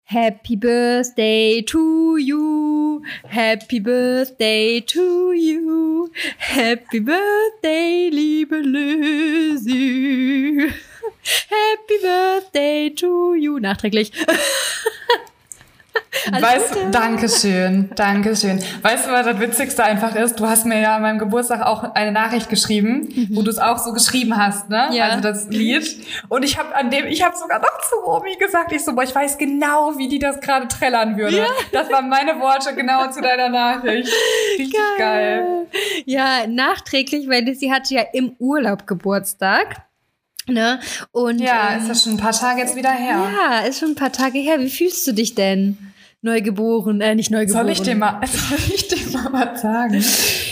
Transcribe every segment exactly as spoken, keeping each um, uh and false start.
Happy Birthday to you, Happy Birthday to you, Happy Birthday, liebe Lizzie, Happy Birthday to you. Nachträglich. Weißt du, Dankeschön, Dankeschön. Weißt du, was das Witzigste einfach ist? Du hast mir ja an meinem Geburtstag auch eine Nachricht geschrieben, mhm. wo du es auch so geschrieben hast, ne? Ja. Also das Lied. Und ich habe an dem, ich habe sogar noch zu Romy gesagt, ich so, boah, ich weiß genau, wie die das gerade trällern würde. Ja. Das waren meine Worte genau zu deiner Nachricht. Richtig geil. geil. Ja, nachträglich, weil sie hatte ja im Urlaub Geburtstag. Ne? Und, ja, ähm, ist das schon ein paar Tage jetzt wieder her. Ja, ist schon ein paar Tage her. Wie fühlst du dich denn? Neugeboren, äh, nicht neugeboren. Soll ich dir mal, soll ich dir mal was sagen?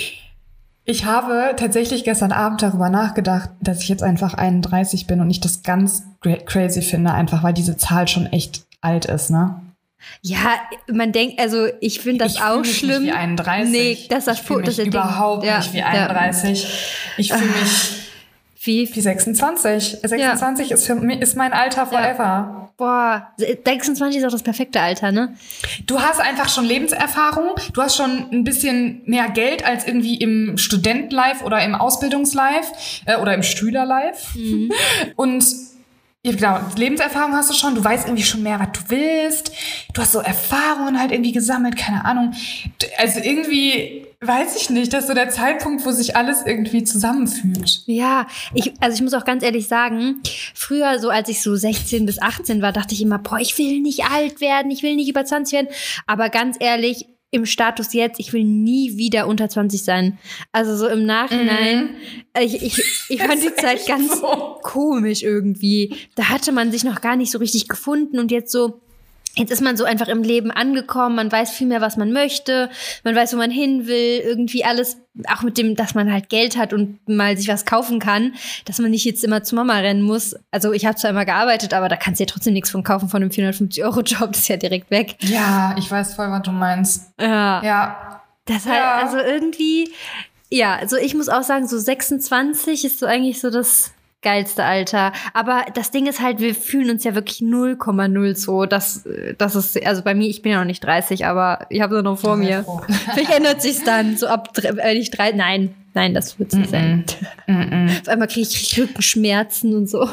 Ich habe tatsächlich gestern Abend darüber nachgedacht, dass ich jetzt einfach einunddreißig bin und ich das ganz crazy finde, einfach weil diese Zahl schon echt alt ist, ne? Ja, man denkt, also ich finde das ich auch mich schlimm. Nicht wie einunddreißig. Nee, das ist das ich fühle mich das überhaupt Ding. nicht wie ja, einunddreißig. Ja. Ich fühle mich wie, wie sechsundzwanzig. sechsundzwanzig ja. ist, für mich, ist mein Alter forever. Ja. Boah, sechsundzwanzig ist auch das perfekte Alter, ne? Du hast einfach schon Lebenserfahrung, du hast schon ein bisschen mehr Geld als irgendwie im Student-Life oder im Ausbildungslife äh, oder im Schüler-Life. Mhm. Und ja, genau, Lebenserfahrung hast du schon, du weißt irgendwie schon mehr, was du willst. Du hast so Erfahrungen halt irgendwie gesammelt, keine Ahnung. Also irgendwie, weiß ich nicht, das ist so der Zeitpunkt, wo sich alles irgendwie zusammenfügt. Ja, ich, also ich muss auch ganz ehrlich sagen, früher so, als ich so sechzehn bis achtzehn war, dachte ich immer, boah, ich will nicht alt werden, ich will nicht über zwanzig werden. Aber ganz ehrlich, im Status jetzt, ich will nie wieder unter zwanzig sein. Also so im Nachhinein, mhm. ich, ich, ich fand die Zeit ganz so komisch irgendwie. Da hatte man sich noch gar nicht so richtig gefunden und jetzt so, jetzt ist man so einfach im Leben angekommen, man weiß viel mehr, was man möchte, man weiß, wo man hin will, irgendwie alles, auch mit dem, dass man halt Geld hat und mal sich was kaufen kann, dass man nicht jetzt immer zu Mama rennen muss. Also ich habe zwar immer gearbeitet, aber da kannst du ja trotzdem nichts von kaufen von einem vierhundertfünfzig-Euro-Job, das ist ja direkt weg. Ja, ich weiß voll, was du meinst. Ja. Ja. Das halt, ja. Also irgendwie, ja, also ich muss auch sagen, so sechsundzwanzig ist so eigentlich so das geilste Alter. Aber das Ding ist halt, wir fühlen uns ja wirklich null Komma null so. Das, das ist, also bei mir, ich bin ja noch nicht dreißig, aber ich habe es noch vor mir. Vielleicht ändert sich's dann, so ab, wenn ich drei, nein, nein, das wird's nicht sein. Mm-mm. Auf einmal kriege ich Rückenschmerzen und so.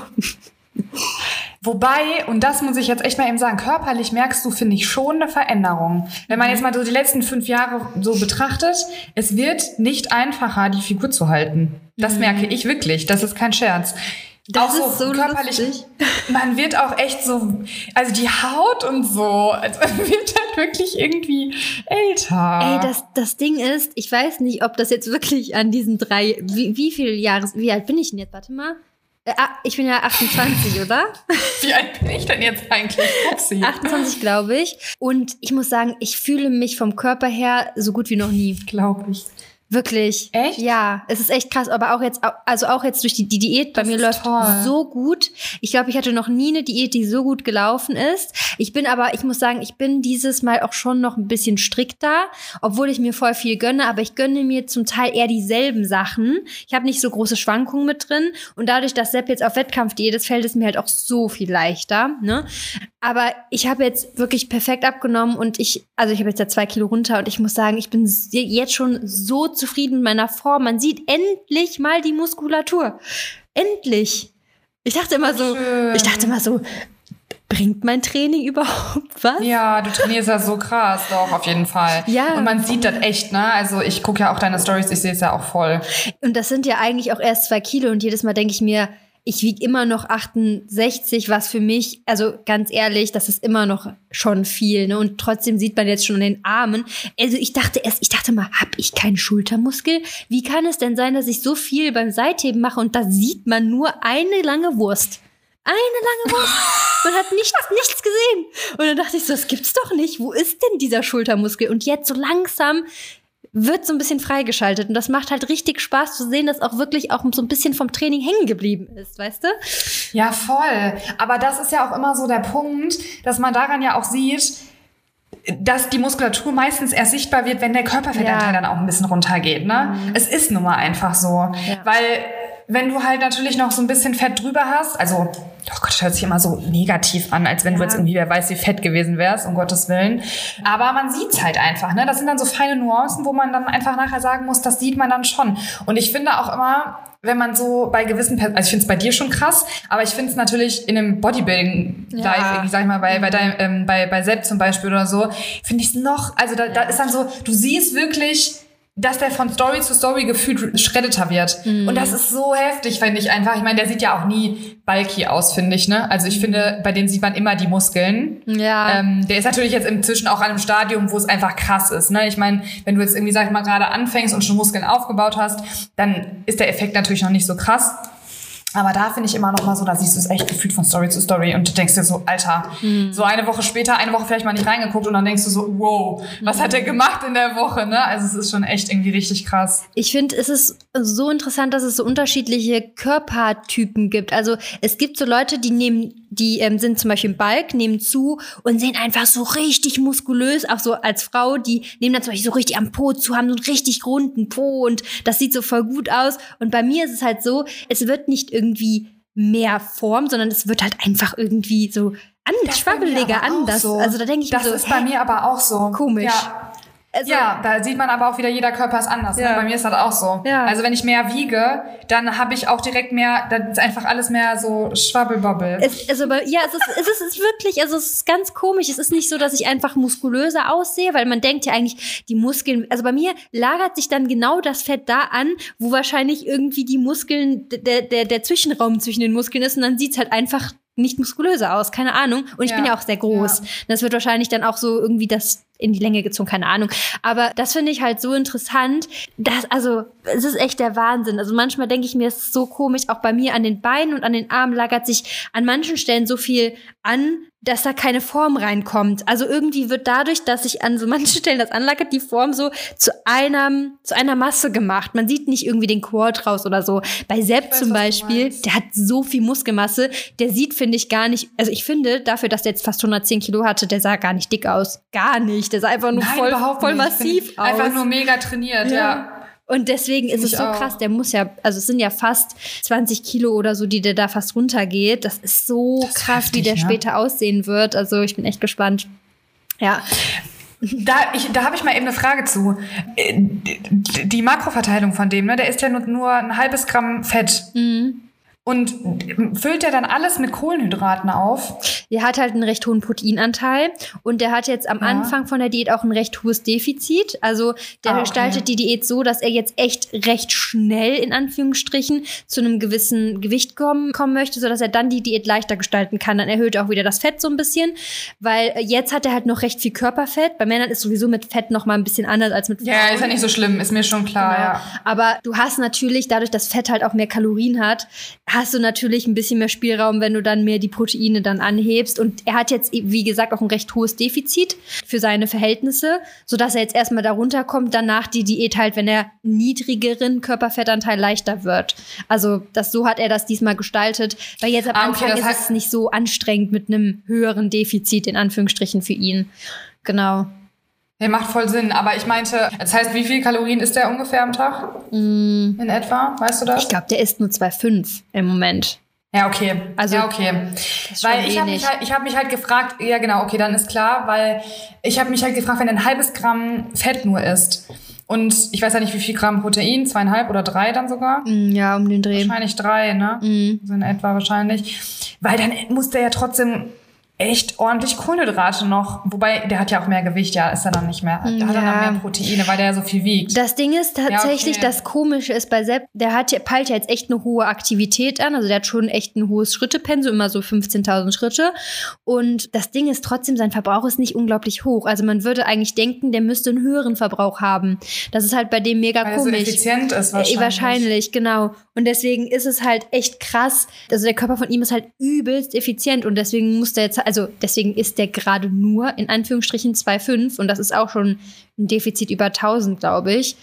Wobei, und das muss ich jetzt echt mal eben sagen, körperlich merkst du, finde ich, schon eine Veränderung. Wenn man jetzt mal so die letzten fünf Jahre so betrachtet, es wird nicht einfacher, die Figur zu halten. Das mhm. merke ich wirklich, das ist kein Scherz. Das auch ist so, so körperlich, lustig. Man wird auch echt so, also die Haut und so, also man wird halt wirklich irgendwie älter. Ey, das, das Ding ist, ich weiß nicht, ob das jetzt wirklich an diesen drei, wie, wie viele Jahre, wie alt bin ich denn jetzt? Warte mal. Äh, ich bin ja achtundzwanzig, oder? Wie alt bin ich denn jetzt eigentlich? Upsi. achtundzwanzig, glaube ich. Und ich muss sagen, ich fühle mich vom Körper her so gut wie noch nie. Glaube ich. Wirklich. Echt? Ja, es ist echt krass. Aber auch jetzt, also auch jetzt durch die, die Diät, bei das mir läuft toll. So gut. Ich glaube, ich hatte noch nie eine Diät, die so gut gelaufen ist. Ich bin aber, ich muss sagen, ich bin dieses Mal auch schon noch ein bisschen strikter, obwohl ich mir voll viel gönne. Aber ich gönne mir zum Teil eher dieselben Sachen. Ich habe nicht so große Schwankungen mit drin. Und dadurch, dass Sepp jetzt auf Wettkampfdiät ist, fällt es mir halt auch so viel leichter. Ne? Aber ich habe jetzt wirklich perfekt abgenommen und ich, also ich habe jetzt ja zwei Kilo runter und ich muss sagen, ich bin jetzt schon so zufrieden mit meiner Form. Man sieht endlich mal die Muskulatur. Endlich. Ich dachte immer so, Schön. ich dachte immer so, bringt mein Training überhaupt was? Ja, du trainierst ja so krass, doch, auf jeden Fall. Ja. Und man sieht das echt, ne? Also ich gucke ja auch deine Stories, ich sehe es ja auch voll. Und das sind ja eigentlich auch erst zwei Kilo und jedes Mal denke ich mir, ich wiege immer noch achtundsechzig, was für mich, also ganz ehrlich, das ist immer noch schon viel, ne? Und trotzdem sieht man jetzt schon an den Armen. Also ich dachte erst, ich dachte mal, hab ich keinen Schultermuskel? Wie kann es denn sein, dass ich so viel beim Seitheben mache und da sieht man nur eine lange Wurst? Eine lange Wurst. Man hat nichts, nichts gesehen. Und dann dachte ich so, das gibt's doch nicht. Wo ist denn dieser Schultermuskel? Und jetzt so langsam wird so ein bisschen freigeschaltet. Und das macht halt richtig Spaß zu sehen, dass auch wirklich auch so ein bisschen vom Training hängen geblieben ist, weißt du? Ja, voll. Aber das ist ja auch immer so der Punkt, dass man daran ja auch sieht, dass die Muskulatur meistens erst sichtbar wird, wenn der Körperfettanteil ja. dann auch ein bisschen runtergeht. Ne? Mhm. Es ist nun mal einfach so. Ja. Weil wenn du halt natürlich noch so ein bisschen Fett drüber hast, also, oh Gott, das hört sich immer so negativ an, als wenn ja. du jetzt irgendwie, wer weiß, wie fett gewesen wärst, um Gottes Willen. Aber man sieht's halt einfach, ne? Das sind dann so feine Nuancen, wo man dann einfach nachher sagen muss, das sieht man dann schon. Und ich finde auch immer, wenn man so bei gewissen, also ich finde es bei dir schon krass, aber ich finde es natürlich in einem Bodybuilding-Live, ja. irgendwie, sag ich mal, bei, bei, dein, ähm, bei, bei Sepp zum Beispiel oder so, finde ich es noch, also da, da ist dann so, du siehst wirklich, dass der von Story zu Story gefühlt shreddeter wird. Mhm. Und das ist so heftig, finde ich einfach. Ich meine, der sieht ja auch nie bulky aus, finde ich, ne? Also ich finde, bei dem sieht man immer die Muskeln. Ja. Ähm, der ist natürlich jetzt inzwischen auch an einem Stadium, wo es einfach krass ist, ne? Ich meine, wenn du jetzt irgendwie, sag ich mal, gerade anfängst und schon Muskeln aufgebaut hast, dann ist der Effekt natürlich noch nicht so krass. Aber da finde ich immer noch mal so, da siehst du es echt gefühlt von Story zu Story und du denkst dir so, Alter, mhm. so eine Woche später, eine Woche vielleicht mal nicht reingeguckt und dann denkst du so, wow, was hat der gemacht in der Woche, ne? Also es ist schon echt irgendwie richtig krass. Ich finde, es ist so interessant, dass es so unterschiedliche Körpertypen gibt. Also es gibt so Leute, die nehmen, die ähm, sind zum Beispiel im Bulk, nehmen zu und sehen einfach so richtig muskulös, auch so als Frau, die nehmen dann zum Beispiel so richtig am Po zu, haben so einen richtig runden Po und das sieht so voll gut aus. Und bei mir ist es halt so, es wird nicht irgendwie mehr Form, sondern es wird halt einfach irgendwie so an, schwabbeliger anders. So. Also da denke ich das mir so, ist bei mir aber auch so. Komisch. Ja. Also, ja, da sieht man aber auch wieder, jeder Körper ist anders. Ja. Ne? Bei mir ist das auch so. Ja. Also wenn ich mehr wiege, dann habe ich auch direkt mehr, dann ist einfach alles mehr so schwabbelbobbel. Es, also, ja, es ist, es, ist, es ist wirklich, also es ist ganz komisch. Es ist nicht so, dass ich einfach muskulöser aussehe, weil man denkt ja eigentlich, die Muskeln, also bei mir lagert sich dann genau das Fett da an, wo wahrscheinlich irgendwie die Muskeln, der, der, der Zwischenraum zwischen den Muskeln ist und dann sieht's halt einfach nicht muskulöser aus, keine Ahnung. Und ich ja. bin ja auch sehr groß. Ja. Das wird wahrscheinlich dann auch so irgendwie das in die Länge gezogen, keine Ahnung. Aber das finde ich halt so interessant, dass, also, es ist echt der Wahnsinn. Also manchmal denke ich mir, es ist so komisch, auch bei mir an den Beinen und an den Armen lagert sich an manchen Stellen so viel an, dass da keine Form reinkommt. Also irgendwie wird dadurch, dass sich an so manchen Stellen das anlagert, die Form so zu einem, zu einer Masse gemacht. Man sieht nicht irgendwie den Quad raus oder so. Bei Sepp weiß, zum Beispiel, der hat so viel Muskelmasse, der sieht, finde ich, gar nicht, also ich finde, dafür, dass der jetzt fast hundertzehn Kilo hatte, der sah gar nicht dick aus. Gar nicht. Der sah einfach nur Nein, voll, voll massiv aus. Einfach nur mega trainiert, ja. ja. Und deswegen ist es so auch krass, der muss ja, also es sind ja fast zwanzig Kilo oder so, die der da fast runtergeht. Das ist so das krass, ist heftig, wie der ja. später aussehen wird. Also ich bin echt gespannt. Ja. Da, ich, da habe ich mal eben eine Frage zu. Die Makroverteilung von dem, ne, der ist ja nur, nur ein halbes Gramm Fett. Mhm. Und füllt der dann alles mit Kohlenhydraten auf? Der hat halt einen recht hohen Proteinanteil und der hat jetzt am ja. Anfang von der Diät auch ein recht hohes Defizit. Also der ah, okay. gestaltet die Diät so, dass er jetzt echt recht schnell in Anführungsstrichen zu einem gewissen Gewicht kommen, kommen möchte, sodass er dann die Diät leichter gestalten kann. Dann erhöht er auch wieder das Fett so ein bisschen, weil jetzt hat er halt noch recht viel Körperfett. Bei Männern ist sowieso mit Fett noch mal ein bisschen anders als mit Frauen. Ja, ist ja nicht so schlimm, ist mir schon klar. Genau. Ja. Aber du hast natürlich, dadurch, dass Fett halt auch mehr Kalorien hat, hast du natürlich ein bisschen mehr Spielraum, wenn du dann mehr die Proteine dann anhebst. Und er hat jetzt, wie gesagt, auch ein recht hohes Defizit für seine Verhältnisse, sodass er jetzt erstmal darunter kommt, danach die Diät halt, wenn er niedrigeren Körperfettanteil leichter wird. Also das, so hat er das diesmal gestaltet, weil jetzt am ah, okay, Anfang ist heißt, es nicht so anstrengend mit einem höheren Defizit, in Anführungsstrichen, für ihn. Genau. Ja, macht voll Sinn, aber ich meinte, das heißt, wie viel Kalorien isst der ungefähr am Tag? Mm. In etwa, weißt du das? Ich glaube, der isst nur zwei Komma fünf im Moment. Ja, okay. Also, ja, okay. Weil ich habe mich, halt, ich hab mich halt gefragt, ja genau, okay, dann ist klar, weil ich habe mich halt gefragt, wenn er ein halbes Gramm Fett nur isst und ich weiß ja nicht, wie viel Gramm Protein, zweieinhalb oder drei dann sogar? Ja, um den Dreh. Wahrscheinlich drei, ne? Mm. So in etwa wahrscheinlich. Weil dann muss der ja trotzdem echt ordentlich Kohlenhydrate noch. Wobei, der hat ja auch mehr Gewicht, ja, ist er dann nicht mehr. Da ja. hat er dann mehr Proteine, weil der ja so viel wiegt. Das Ding ist tatsächlich, ja, okay. das Komische ist bei Sepp, der hat ja, peilt ja jetzt echt eine hohe Aktivität an. Also der hat schon echt ein hohes Schrittepensum, immer so fünfzehntausend Schritte. Und das Ding ist trotzdem, sein Verbrauch ist nicht unglaublich hoch. Also man würde eigentlich denken, der müsste einen höheren Verbrauch haben. Das ist halt bei dem mega weil komisch. Weil er so effizient ist wahrscheinlich. Wahrscheinlich, genau. Und deswegen ist es halt echt krass. Also der Körper von ihm ist halt übelst effizient und deswegen muss der jetzt, also deswegen ist der gerade nur in Anführungsstrichen zwei Komma fünf und das ist auch schon ein Defizit über tausend, glaube ich.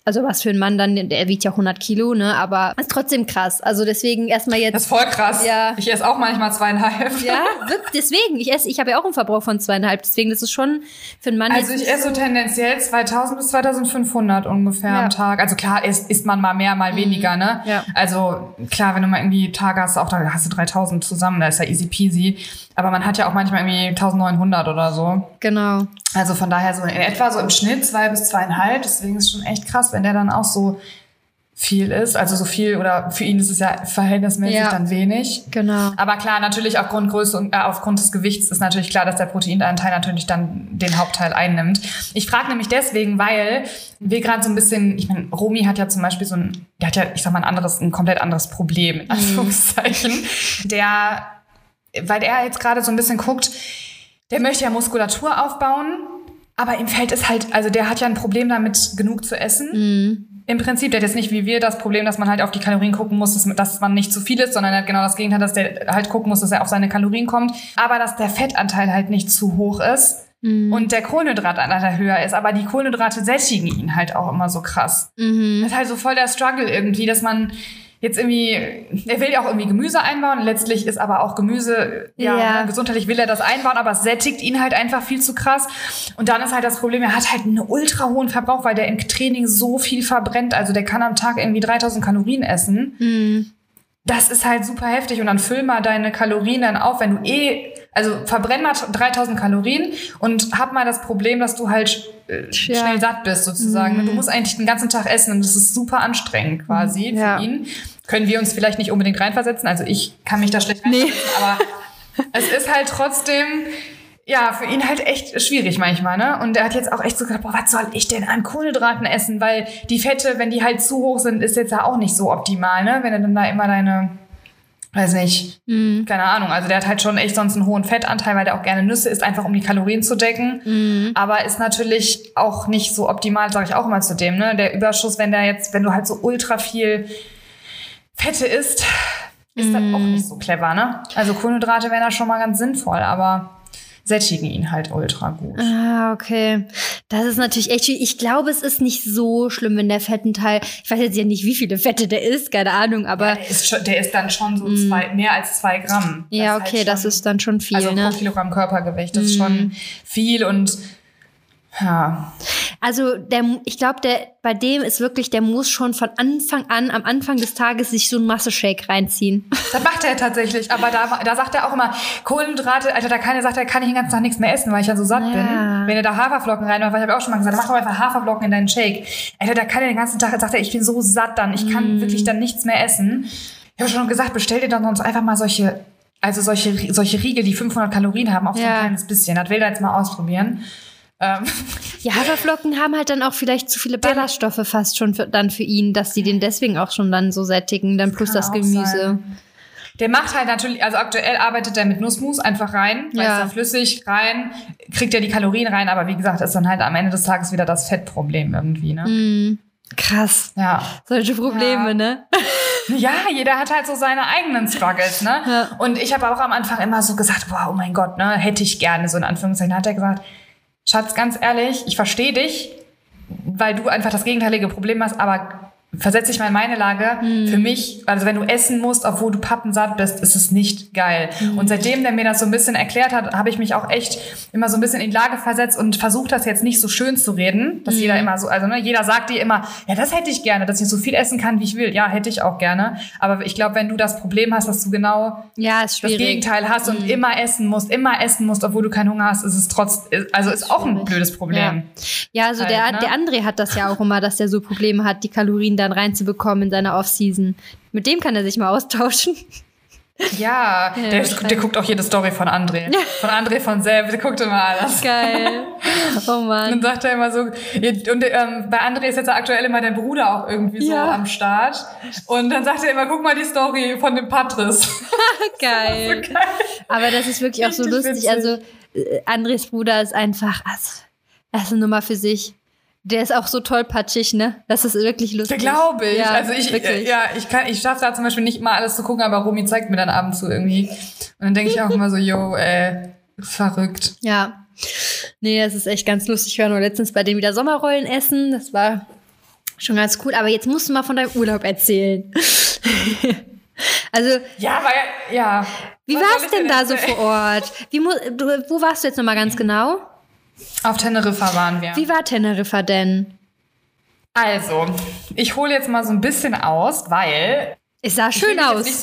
also was für einen Mann dann, der wiegt ja hundert Kilo, ne, aber ist trotzdem krass. Also deswegen erstmal jetzt. Das ist voll krass. Ja. Ich esse auch manchmal zweieinhalb. Ja, deswegen. Ich esse, ich habe ja auch einen Verbrauch von zweieinhalb, deswegen das ist schon für einen Mann. Also ich esse so tendenziell zweitausend bis zweitausendfünfhundert ungefähr ja. am Tag. Also klar, isst, isst man mal mehr, mal mhm. weniger, ne? Ja. Also klar, wenn du mal irgendwie Tage hast, auch da hast du dreitausend zusammen, da ist ja easy peasy. Aber man hat ja auch manchmal irgendwie eintausendneunhundert oder so. Genau. Also von daher so in etwa so im Schnitt zwei bis zweieinhalb. Deswegen ist es schon echt krass, wenn der dann auch so viel ist. Also so viel, oder für ihn ist es ja verhältnismäßig ja. dann wenig. Genau. Aber klar, natürlich aufgrund Größe und äh, aufgrund des Gewichts ist natürlich klar, dass der Proteinanteil natürlich dann den Hauptteil einnimmt. Ich frage nämlich deswegen, weil wir gerade so ein bisschen, ich meine, Romy hat ja zum Beispiel so ein, der hat ja, ich sag mal, ein anderes, ein komplett anderes Problem, in Anführungszeichen. Mhm. Der, weil er jetzt gerade so ein bisschen guckt, der möchte ja Muskulatur aufbauen, aber ihm fällt es halt, also der hat ja ein Problem damit, genug zu essen. Mhm. Im Prinzip, der hat jetzt nicht wie wir das Problem, dass man halt auf die Kalorien gucken muss, dass, dass man nicht zu viel ist, sondern er hat genau das Gegenteil, dass der halt gucken muss, dass er auf seine Kalorien kommt, aber dass der Fettanteil halt nicht zu hoch ist mhm. und der Kohlenhydratanteil höher ist, aber die Kohlenhydrate sättigen ihn halt auch immer so krass. Mhm. Das ist halt so voll der Struggle irgendwie, dass man jetzt irgendwie, er will ja auch irgendwie Gemüse einbauen, letztlich ist aber auch Gemüse, ja, ja. gesundheitlich will er das einbauen, aber es sättigt ihn halt einfach viel zu krass. Und dann ist halt das Problem, er hat halt einen ultra hohen Verbrauch, weil der im Training so viel verbrennt, also der kann am Tag irgendwie dreitausend Kalorien essen. Mhm. Das ist halt super heftig und dann füll mal deine Kalorien dann auf, wenn du eh, also verbrenn mal dreitausend Kalorien und hab mal das Problem, dass du halt äh, ja. schnell satt bist sozusagen. Mhm. Du musst eigentlich den ganzen Tag essen und das ist super anstrengend quasi ja. für ihn. Können wir uns vielleicht nicht unbedingt reinversetzen, also ich kann mich da schlecht reinversetzen, nee. aber es ist halt trotzdem, ja, für ihn halt echt schwierig manchmal, ne? Und er hat jetzt auch echt so gedacht, boah, was soll ich denn an Kohlenhydraten essen? Weil die Fette, wenn die halt zu hoch sind, ist jetzt ja auch nicht so optimal, ne? Wenn du dann da immer deine, weiß nicht, mm. keine Ahnung. Also der hat halt schon echt sonst einen hohen Fettanteil, weil der auch gerne Nüsse isst, einfach um die Kalorien zu decken. Mm. Aber ist natürlich auch nicht so optimal, sage ich auch immer zu dem, ne? Der Überschuss, wenn der jetzt, wenn du halt so ultra viel Fette isst, ist mm. das auch nicht so clever, ne? Also Kohlenhydrate wären da schon mal ganz sinnvoll, aber sättigen ihn halt ultra gut. Ah, okay. Das ist natürlich echt schwierig. Ich glaube, es ist nicht so schlimm, wenn der Fettanteil, ich weiß jetzt ja nicht, wie viele Fette der ist, keine Ahnung, aber. Ja, der, ist schon, der ist dann schon so mm. zwei, mehr als zwei Gramm. Das ja, okay, halt schon, das ist dann schon viel, also ne? pro Kilogramm Körpergewicht, das mm. ist schon viel und ja. Also der, ich glaube, der bei dem ist wirklich, der muss schon von Anfang an, am Anfang des Tages sich so einen Masse-Shake reinziehen. Das macht er tatsächlich, aber da, da sagt er auch immer, Kohlenhydrate, Alter, da kann er, sagt er, kann ich den ganzen Tag nichts mehr essen, weil ich ja so satt ja. bin. Wenn er da Haferflocken reinmacht, weil ich habe auch schon mal gesagt, mach doch einfach Haferflocken in deinen Shake. Alter, da kann er den ganzen Tag, sagt er, ich bin so satt dann, ich kann mm. wirklich dann nichts mehr essen. Ich habe schon gesagt, bestell dir dann sonst einfach mal solche, also solche, solche Riegel, die fünfhundert Kalorien haben, auch so ja. ein kleines bisschen. Das will er jetzt mal ausprobieren. Ähm. Ja, Haferflocken haben halt dann auch vielleicht zu viele Ballaststoffe fast schon für, dann für ihn, dass sie den deswegen auch schon dann so sättigen, dann plus das Gemüse. Sein. Der macht halt natürlich, also aktuell arbeitet er mit Nussmus einfach rein, weil ja. es da flüssig rein, kriegt er die Kalorien rein, aber wie gesagt, ist dann halt am Ende des Tages wieder das Fettproblem irgendwie, ne? Mm, krass. Ja. Solche Probleme, ja. ne? Ja, jeder hat halt so seine eigenen Struggles, ne? Ja. Und ich habe auch am Anfang immer so gesagt, wow, oh mein Gott, ne, hätte ich gerne, so in Anführungszeichen. Hat er gesagt, Schatz, ganz ehrlich, ich verstehe dich, weil du einfach das gegenteilige Problem hast, aber versetz dich mal in meine Lage. Mm. Für mich, also wenn du essen musst, obwohl du pappensatt bist, ist es nicht geil. Mm. Und seitdem der mir das so ein bisschen erklärt hat, habe ich mich auch echt immer so ein bisschen in die Lage versetzt und versucht, das jetzt nicht so schön zu reden, dass mm. jeder immer so, also ne, jeder sagt dir immer, ja, das hätte ich gerne, dass ich so viel essen kann, wie ich will. Ja, hätte ich auch gerne. Aber ich glaube, wenn du das Problem hast, dass du genau ja, ist das Gegenteil hast mm. und immer essen musst, immer essen musst, obwohl du keinen Hunger hast, ist es trotz, also ist auch ein blödes Problem. Ja, ja also halt, der, ne? der André hat das ja auch immer, dass der so Probleme hat, die Kalorien dann reinzubekommen in seiner Off-Season. Mit dem kann er sich mal austauschen. Ja, ja der, der guckt auch jede Story von André. Ja. Von André von selbst, der guckt immer alles. Geil. Oh Mann. Und dann sagt er immer so, und ähm, bei André ist jetzt aktuell immer der Bruder auch irgendwie so ja. am Start. Und dann sagt er immer, guck mal die Story von dem Patris. Geil. Das so geil. Aber das ist wirklich auch so lustig. Witzig. Also äh, Andres Bruder ist einfach, also, das ist eine Nummer für sich. Der ist auch so tollpatschig, ne? Das ist wirklich lustig. Glaube ich. Ja, also ich, äh, ja, ich kann, ich schaffe da zum Beispiel nicht immer alles zu gucken, aber Romy zeigt mir dann ab und zu irgendwie. Und dann denke ich auch immer so, yo, ey, verrückt. Ja. Nee, das ist echt ganz lustig. Ich war nur letztens bei denen wieder Sommerrollen essen. Das war Schon ganz cool. Aber jetzt musst du mal von deinem Urlaub erzählen. Also. Ja, weil, ja. Wie war es denn da so vor Ort? Wie, du, wo warst du jetzt nochmal ganz genau? Auf Teneriffa waren wir. Wie war Teneriffa denn? Also, ich hole jetzt mal so ein bisschen aus, weil... Es sah schön aus. So,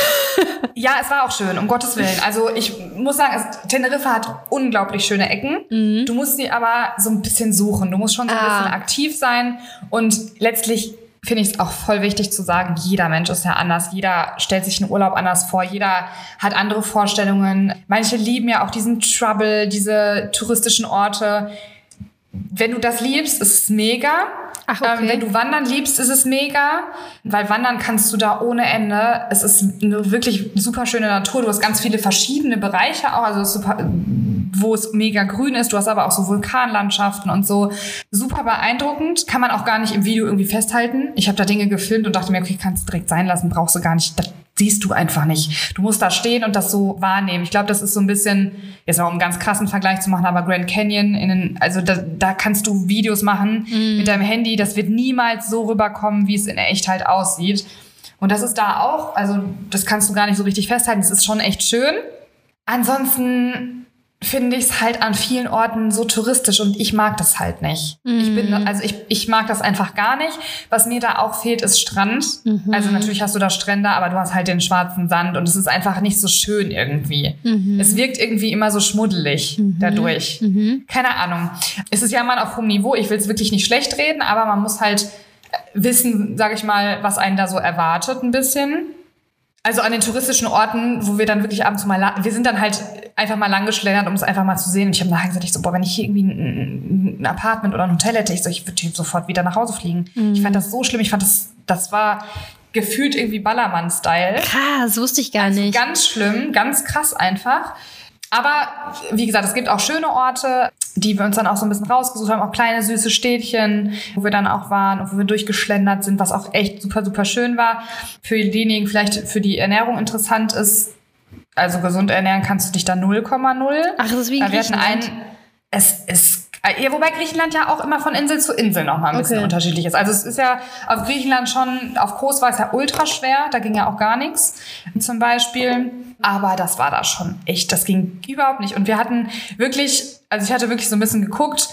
ja, es war auch schön, um Gottes Willen. Also ich muss sagen, es, Teneriffa hat unglaublich schöne Ecken. Mhm. Du musst sie aber so ein bisschen suchen. Du musst schon so ein ah. bisschen aktiv sein. Und letztlich finde ich es auch voll wichtig zu sagen, jeder Mensch ist ja anders. Jeder stellt sich einen Urlaub anders vor. Jeder hat andere Vorstellungen. Manche lieben ja auch diesen Trouble, diese touristischen Orte. Wenn du das liebst, ist es mega. Ach, okay. ähm, wenn du Wandern liebst, ist es mega. Weil wandern kannst du da ohne Ende. Es ist eine wirklich super schöne Natur. Du hast ganz viele verschiedene Bereiche auch, also super, wo es mega grün ist. Du hast aber auch so Vulkanlandschaften und so. Super beeindruckend. Kann man auch gar nicht im Video irgendwie festhalten. Ich habe da Dinge gefilmt und dachte mir, okay, kannst du direkt sein lassen, brauchst du gar nicht. Das siehst du einfach nicht. Du musst da stehen und das so wahrnehmen. Ich glaube, das ist so ein bisschen, jetzt mal um einen ganz krassen Vergleich zu machen, aber Grand Canyon, in den, also da, da kannst du Videos machen mm. mit deinem Handy. Das wird niemals so rüberkommen, wie es in der Echtheit aussieht. Und das ist da auch, also das kannst du gar nicht so richtig festhalten. Es ist schon echt schön. Ansonsten finde ich es halt an vielen Orten so touristisch und ich mag das halt nicht. Mm. Ich bin, also ich, ich mag das einfach gar nicht. Was mir da auch fehlt, ist Strand. Mm-hmm. Also natürlich hast du da Strände, aber du hast halt den schwarzen Sand und es ist einfach nicht so schön irgendwie. Mm-hmm. Es wirkt irgendwie immer so schmuddelig mm-hmm. dadurch. Mm-hmm. Keine Ahnung. Es ist ja mal auf hohem Niveau. Ich will es wirklich nicht schlecht reden, aber man muss halt wissen, sag ich mal, was einen da so erwartet ein bisschen. Also an den touristischen Orten, wo wir dann wirklich abends mal, la- wir sind dann halt einfach mal lang geschlendert, um es einfach mal zu sehen. Und ich habe nachher gesagt, ich so, boah, wenn ich hier irgendwie ein, ein Apartment oder ein Hotel hätte, ich so, ich würde sofort wieder nach Hause fliegen. Mhm. Ich fand das so schlimm. Ich fand das, das war gefühlt irgendwie Ballermann-Style. Krass, wusste ich gar nicht. Also ganz schlimm, ganz krass einfach. Aber wie gesagt, es gibt auch schöne Orte, die wir uns dann auch so ein bisschen rausgesucht haben, auch kleine süße Städtchen, wo wir dann auch waren und wo wir durchgeschlendert sind, was auch echt super, super schön war. Für diejenigen vielleicht für die Ernährung interessant ist, also gesund ernähren kannst du dich da null Komma null. Ach, das ist wie in Griechenland. Wir hatten einen, es ist, ja, wobei Griechenland ja auch immer von Insel zu Insel noch mal ein bisschen okay. unterschiedlich ist. Also es ist ja auf Griechenland schon, auf Kos war es ja ultra schwer, da ging ja auch gar nichts zum Beispiel. Aber das war da schon echt, das ging überhaupt nicht. Und wir hatten wirklich, also ich hatte wirklich so ein bisschen geguckt,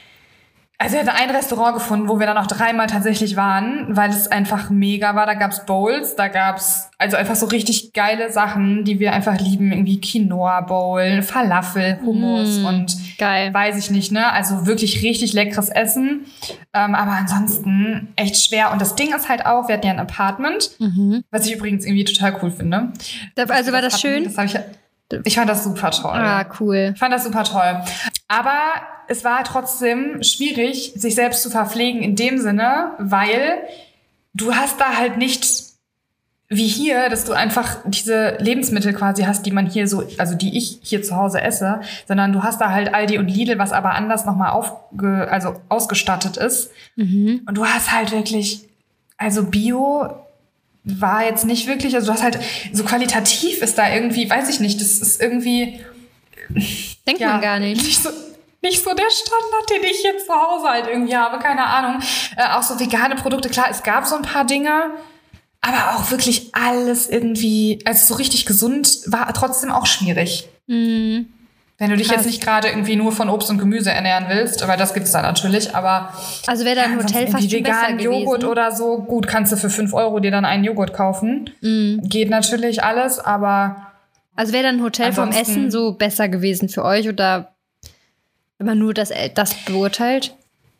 also wir hatten ein Restaurant gefunden, wo wir dann auch dreimal tatsächlich waren, weil es einfach mega war. Da gab's Bowls, da gab's also einfach so richtig geile Sachen, die wir einfach lieben. Irgendwie Quinoa-Bowl, Falafel, Hummus mm, und geil. Weiß ich nicht, ne? Also wirklich richtig leckeres Essen. Ähm, aber ansonsten echt schwer. Und das Ding ist halt auch, wir hatten ja ein Apartment, mhm. was ich übrigens irgendwie total cool finde. Also war das, das schön? Das hab ich, ich fand das super toll. Ah, cool. Ich fand das super toll. Aber es war trotzdem schwierig, sich selbst zu verpflegen in dem Sinne, weil du hast da halt nicht wie hier, dass du einfach diese Lebensmittel quasi hast, die man hier so, also die ich hier zu Hause esse, sondern du hast da halt Aldi und Lidl, was aber anders nochmal aufge, also ausgestattet ist. Mhm. Und du hast halt wirklich, also Bio war jetzt nicht wirklich, also du hast halt, so qualitativ ist da irgendwie, weiß ich nicht, das ist irgendwie... Denkt ja, man gar nicht. Nicht so, nicht so der Standard, den ich hier zu Hause halt irgendwie habe, keine Ahnung. Äh, auch so vegane Produkte, klar, es gab so ein paar Dinge, aber auch wirklich alles irgendwie, also so richtig gesund war trotzdem auch schwierig. Mhm. Wenn du dich Krass. jetzt nicht gerade irgendwie nur von Obst und Gemüse ernähren willst, weil das gibt's da natürlich, aber... Also wäre da ein Hotel fast schon besser gewesen. Joghurt oder so, gut, kannst du für fünf Euro dir dann einen Joghurt kaufen. Mhm. Geht natürlich alles, aber... Also wäre dann ein Hotel vom Essen so besser gewesen für euch oder wenn man nur das, das beurteilt?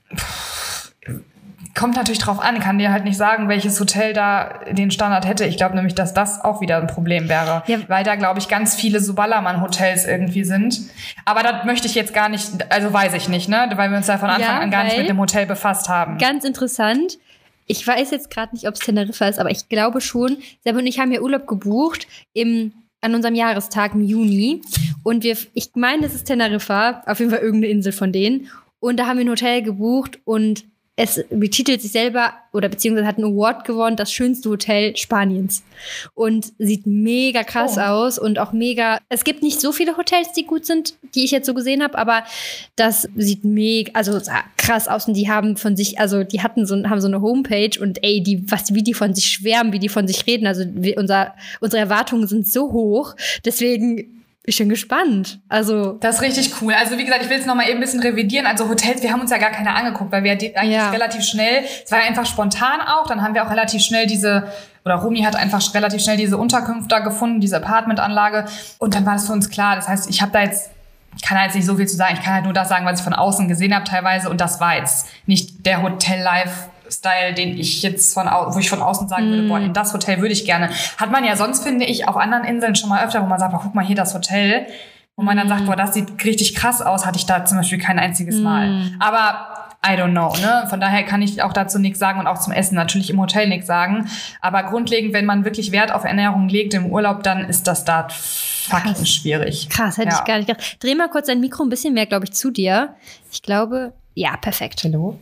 Kommt natürlich drauf an, kann dir halt nicht sagen, welches Hotel da den Standard hätte. Ich glaube nämlich, dass das auch wieder ein Problem wäre, ja. Weil da, glaube ich, ganz viele so Ballermann-Hotels irgendwie sind. Aber das möchte ich jetzt gar nicht, also weiß ich nicht, ne, weil wir uns da von Anfang ja, an gar nicht mit dem Hotel befasst haben. Ganz interessant. Ich weiß jetzt gerade nicht, ob es Teneriffa ist, aber ich glaube schon. Seb und ich haben ja Urlaub gebucht im an unserem Jahrestag im Juni. Und wir, ich meine, das ist Teneriffa, auf jeden Fall irgendeine Insel von denen. Und da haben wir ein Hotel gebucht und es betitelt sich selber oder beziehungsweise hat einen Award gewonnen, das schönste Hotel Spaniens. Und sieht mega krass oh. aus und auch mega, es gibt nicht so viele Hotels, die gut sind, die ich jetzt so gesehen habe, aber das sieht mega, also sah krass aus und die haben von sich, also die hatten so, haben so eine Homepage und ey, die, was, wie die von sich schwärmen, wie die von sich reden, also wir, unser, unsere Erwartungen sind so hoch, deswegen ich bin gespannt. Also das ist richtig cool. Also wie gesagt, ich will es nochmal eben ein bisschen revidieren. Also Hotels, wir haben uns ja gar keine angeguckt, weil wir eigentlich ja. relativ schnell, es war ja einfach spontan auch, dann haben wir auch relativ schnell diese, oder Romy hat einfach relativ schnell diese Unterkunft da gefunden, diese Apartmentanlage und dann war das für uns klar. Das heißt, ich habe da jetzt, ich kann da jetzt nicht so viel zu sagen, ich kann halt nur das sagen, was ich von außen gesehen habe teilweise und das war jetzt nicht der Hotel-Life Style, den ich jetzt von au- wo ich von außen sagen würde, boah, in das Hotel würde ich gerne. Hat man ja sonst, finde ich, auf anderen Inseln schon mal öfter, wo man sagt, boah, guck mal hier das Hotel. Wo man dann sagt, boah, das sieht richtig krass aus, hatte ich da zum Beispiel kein einziges Mal. Aber I don't know, ne? Von daher kann ich auch dazu nichts sagen und auch zum Essen natürlich im Hotel nichts sagen. Aber grundlegend, wenn man wirklich Wert auf Ernährung legt im Urlaub, dann ist das da fucking krass. Schwierig. Krass, hätte ja. ich gar nicht gedacht. Dreh mal kurz dein Mikro ein bisschen mehr, glaube ich, zu dir. Ich glaube, ja, perfekt. Hallo?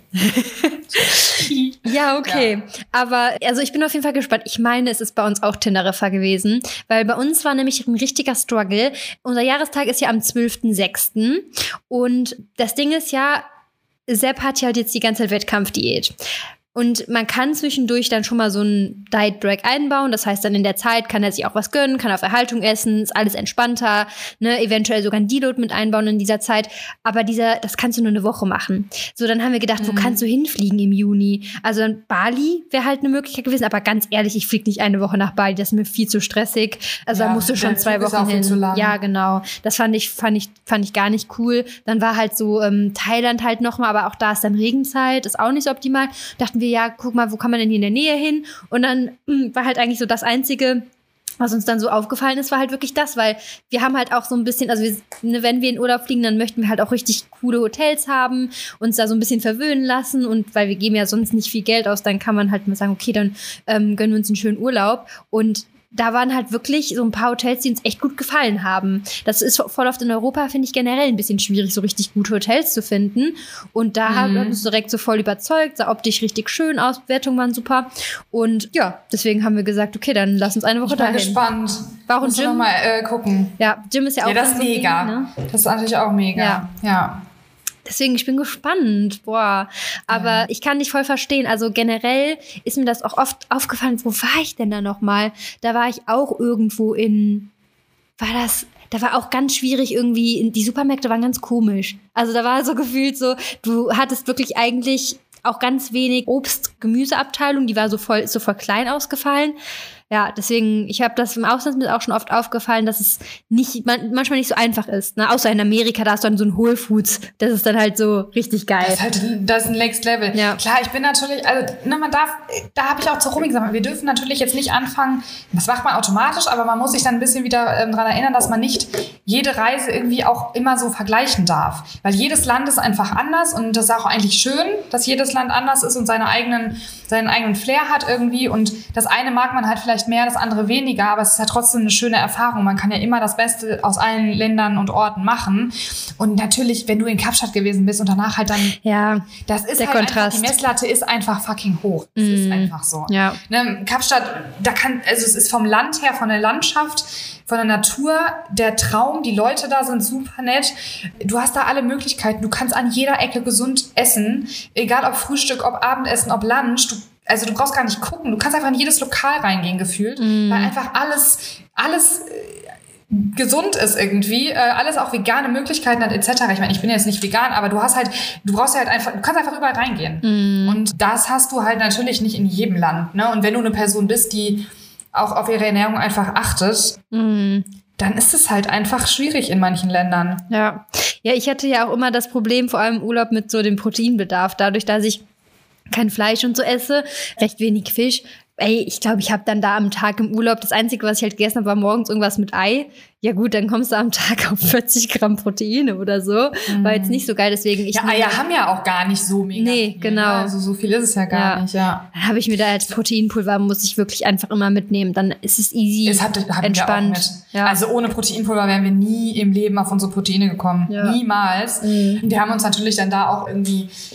Ja, okay. Ja. Aber also ich bin auf jeden Fall gespannt. Ich meine, es ist bei uns auch Teneriffa gewesen, weil bei uns war nämlich ein richtiger Struggle. Unser Jahrestag ist ja am zwölften sechsten und das Ding ist ja, Sepp hat ja halt jetzt die ganze Zeit Wettkampfdiät. Und man kann zwischendurch dann schon mal so einen Diet Break einbauen. Das heißt, dann in der Zeit kann er sich auch was gönnen, kann auf Erhaltung essen, ist alles entspannter, ne, eventuell sogar ein Deload mit einbauen in dieser Zeit. Aber dieser, das kannst du nur eine Woche machen. So, dann haben wir gedacht, mhm. wo kannst du hinfliegen im Juni? Also dann Bali wäre halt eine Möglichkeit gewesen. Aber ganz ehrlich, ich fliege nicht eine Woche nach Bali. Das ist mir viel zu stressig. Also ja, da musst du schon zwei Wochen hin. Zu lang. Ja, genau. Das fand ich, fand ich, fand ich gar nicht cool. Dann war halt so ähm, Thailand halt nochmal, aber auch da ist dann Regenzeit, ist auch nicht so optimal. Dachten wir, ja, guck mal, wo kann man denn hier in der Nähe hin? Und dann mh, war halt eigentlich so das Einzige, was uns dann so aufgefallen ist, war halt wirklich das, weil wir haben halt auch so ein bisschen, also wir, ne, wenn wir in Urlaub fliegen, dann möchten wir halt auch richtig coole Hotels haben, uns da so ein bisschen verwöhnen lassen und weil wir geben ja sonst nicht viel Geld aus, dann kann man halt mal sagen, okay, dann ähm, gönnen wir uns einen schönen Urlaub und da waren halt wirklich so ein paar Hotels, die uns echt gut gefallen haben. Das ist voll oft in Europa, finde ich, generell ein bisschen schwierig, so richtig gute Hotels zu finden. Und da mhm. haben wir uns direkt so voll überzeugt, sah optisch richtig schön aus, Bewertungen waren super. Und ja, deswegen haben wir gesagt, okay, dann lass uns eine Woche dahin. Ich bin gespannt. War auch ein Gym. Noch mal äh, gucken. Ja, Gym ist ja auch ja, das ist mega. Ding, ne? Das ist natürlich auch mega. Ja. ja. Deswegen, ich bin gespannt. Boah. Aber ja. ich kann dich voll verstehen. Also generell ist mir das auch oft aufgefallen. Wo war ich denn da nochmal? Da war ich auch irgendwo in, war das, da war auch ganz schwierig irgendwie, die Supermärkte waren ganz komisch. Also da war so gefühlt so, du hattest wirklich eigentlich auch ganz wenig Obst-Gemüseabteilung. Die war so voll, so voll klein ausgefallen. Ja, deswegen, ich habe das im Ausland mir auch schon oft aufgefallen, dass es nicht man, manchmal nicht so einfach ist. Ne? Außer in Amerika, da hast du dann so ein Whole Foods. Das ist dann halt so richtig geil. Das ist halt das ist ein Next Level. Ja. Klar, ich bin natürlich, also ne, man darf, da habe ich auch zu Romy gesagt, wir dürfen natürlich jetzt nicht anfangen, das macht man automatisch, aber man muss sich dann ein bisschen wieder ähm, daran erinnern, dass man nicht jede Reise irgendwie auch immer so vergleichen darf. Weil jedes Land ist einfach anders und das ist auch eigentlich schön, dass jedes Land anders ist und seine eigenen, seinen eigenen Flair hat irgendwie und das eine mag man halt vielleicht mehr, das andere weniger, aber es ist ja trotzdem eine schöne Erfahrung. Man kann ja immer das Beste aus allen Ländern und Orten machen. Und natürlich, wenn du in Kapstadt gewesen bist und danach halt dann, ja, das ist der halt Kontrast. Einfach, die Messlatte ist einfach fucking hoch. Das mm. ist einfach so. Ja. Ne, Kapstadt, da kann, also es ist vom Land her, von der Landschaft, von der Natur, der Traum, die Leute da sind super nett. Du hast da alle Möglichkeiten. Du kannst an jeder Ecke gesund essen, egal ob Frühstück, ob Abendessen, ob Lunch. Du Also du brauchst gar nicht gucken, du kannst einfach in jedes Lokal reingehen gefühlt, mm. weil einfach alles, alles äh, gesund ist irgendwie, äh, alles auch vegane Möglichkeiten hat et cetera. Ich meine, ich bin jetzt nicht vegan, aber du hast halt, du brauchst halt einfach, du kannst einfach überall reingehen. Mm. Und das hast du halt natürlich nicht in jedem Land. Ne? Und wenn du eine Person bist, die auch auf ihre Ernährung einfach achtet, mm. dann ist es halt einfach schwierig in manchen Ländern. Ja. Ja, ich hatte ja auch immer das Problem, vor allem im Urlaub mit so dem Proteinbedarf, dadurch, dass ich kein Fleisch und so esse, recht wenig Fisch. Ey, ich glaube, ich habe dann da am Tag im Urlaub, das Einzige, was ich halt gegessen habe, war morgens irgendwas mit Ei. Ja gut, dann kommst du am Tag auf vierzig Gramm Proteine oder so. Mm. War jetzt nicht so geil, deswegen ich... Ja, Eier haben ja auch gar nicht so mega Nee, viel, genau. Also so viel ist es ja gar ja. nicht, ja. Dann habe ich mir da als Proteinpulver, muss ich wirklich einfach immer mitnehmen. Dann ist es easy, es hat, entspannt. Wir auch mit. Ja. Also ohne Proteinpulver wären wir nie im Leben auf unsere Proteine gekommen. Ja. Niemals. Mm. Wir haben uns natürlich dann da auch irgendwie...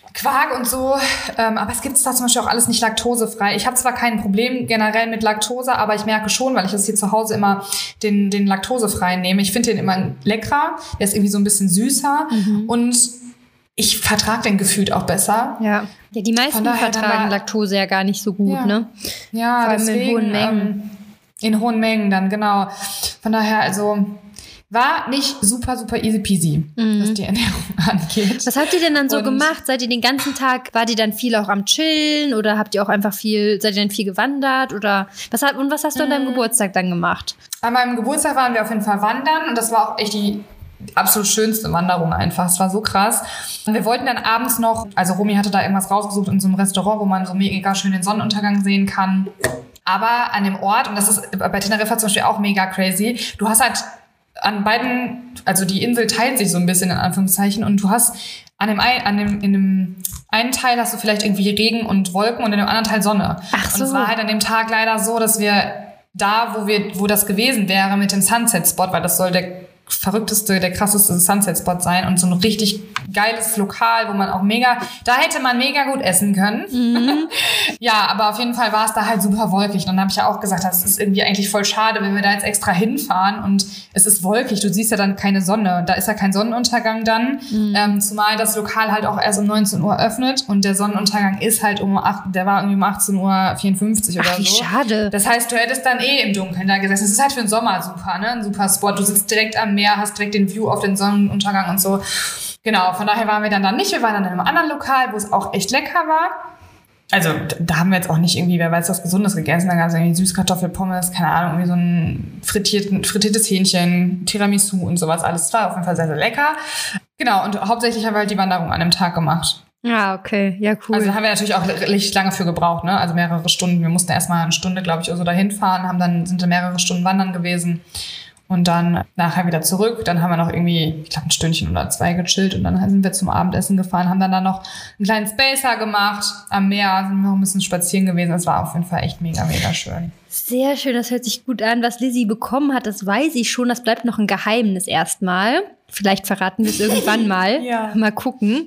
Quark und so, ähm, aber es gibt da zum Beispiel auch alles nicht laktosefrei. Ich habe zwar kein Problem generell mit Laktose, aber ich merke schon, weil ich das hier zu Hause immer den, den laktosefreien nehme. Ich finde den immer leckerer, der ist irgendwie so ein bisschen süßer mhm. und ich vertrage den gefühlt auch besser. Ja, ja die meisten vertragen wir, Laktose ja gar nicht so gut, ja. ne? Ja, vor allem deswegen, in hohen Mengen. Ähm, in hohen Mengen dann, genau. Von daher, also war nicht super, super easy peasy, mhm. was die Ernährung angeht. Was habt ihr denn dann so und gemacht? Seid ihr den ganzen Tag, wart ihr dann viel auch am Chillen oder habt ihr auch einfach viel, seid ihr dann viel gewandert oder was hat, und was hast du an deinem mhm. Geburtstag dann gemacht? An meinem Geburtstag waren wir auf jeden Fall wandern und das war auch echt die absolut schönste Wanderung einfach. Es war so krass. Wir wollten dann abends noch, also Romy hatte da irgendwas rausgesucht in so einem Restaurant, wo man so mega schön den Sonnenuntergang sehen kann. Aber an dem Ort, und das ist bei Teneriffa zum Beispiel auch mega crazy, du hast halt an beiden, also die Insel teilt sich so ein bisschen in Anführungszeichen und du hast an dem, ein, an dem in dem einen Teil hast du vielleicht irgendwie Regen und Wolken und in dem anderen Teil Sonne. Ach so. Und es war halt an dem Tag leider so, dass wir da, wo wir, wo das gewesen wäre mit dem Sunset-Spot, weil das soll der verrückteste, der krasseste Sunset-Spot sein und so ein richtig geiles Lokal, wo man auch mega, da hätte man mega gut essen können. Mhm. Ja, aber auf jeden Fall war es da halt super wolkig. Und dann habe ich ja auch gesagt, das ist irgendwie eigentlich voll schade, wenn wir da jetzt extra hinfahren und es ist wolkig. Du siehst ja dann keine Sonne. Da ist ja kein Sonnenuntergang dann. Mhm. Ähm, zumal das Lokal halt auch erst um neunzehn Uhr öffnet und der Sonnenuntergang ist halt um acht, der war irgendwie um achtzehn Uhr vierundfünfzig oder Ach, wie so. schade. Das heißt, du hättest dann eh im Dunkeln da gesessen. Das ist halt für den Sommer super, ne? Ein super Spot. Du sitzt direkt am Meer, hast direkt den View auf den Sonnenuntergang und so. Genau, von daher waren wir dann da nicht. Wir waren dann in einem anderen Lokal, wo es auch echt lecker war. Also da haben wir jetzt auch nicht irgendwie, wer weiß, was Gesundes gegessen. Da gab es irgendwie Süßkartoffelpommes, keine Ahnung, irgendwie so ein frittierten, frittiertes Hähnchen, Tiramisu und sowas alles. Das war auf jeden Fall sehr, sehr lecker. Genau, und hauptsächlich haben wir halt die Wanderung an einem Tag gemacht. Ja, okay, ja, cool. Also da haben wir natürlich auch richtig lange für gebraucht, ne? Also mehrere Stunden. Wir mussten erstmal eine Stunde, glaube ich, oder so dahin fahren, haben dann, sind dann mehrere Stunden wandern gewesen. Und dann nachher wieder zurück. Dann haben wir noch irgendwie, ich glaube, ein Stündchen oder zwei gechillt. Und dann sind wir zum Abendessen gefahren, haben dann, dann noch einen kleinen Spacer gemacht am Meer, sind noch ein bisschen spazieren gewesen. Das war auf jeden Fall echt mega, mega schön. Sehr schön, das hört sich gut an. Was Lizzie bekommen hat, das weiß ich schon. Das bleibt noch ein Geheimnis erstmal. Vielleicht verraten wir es irgendwann mal. Ja. Mal gucken.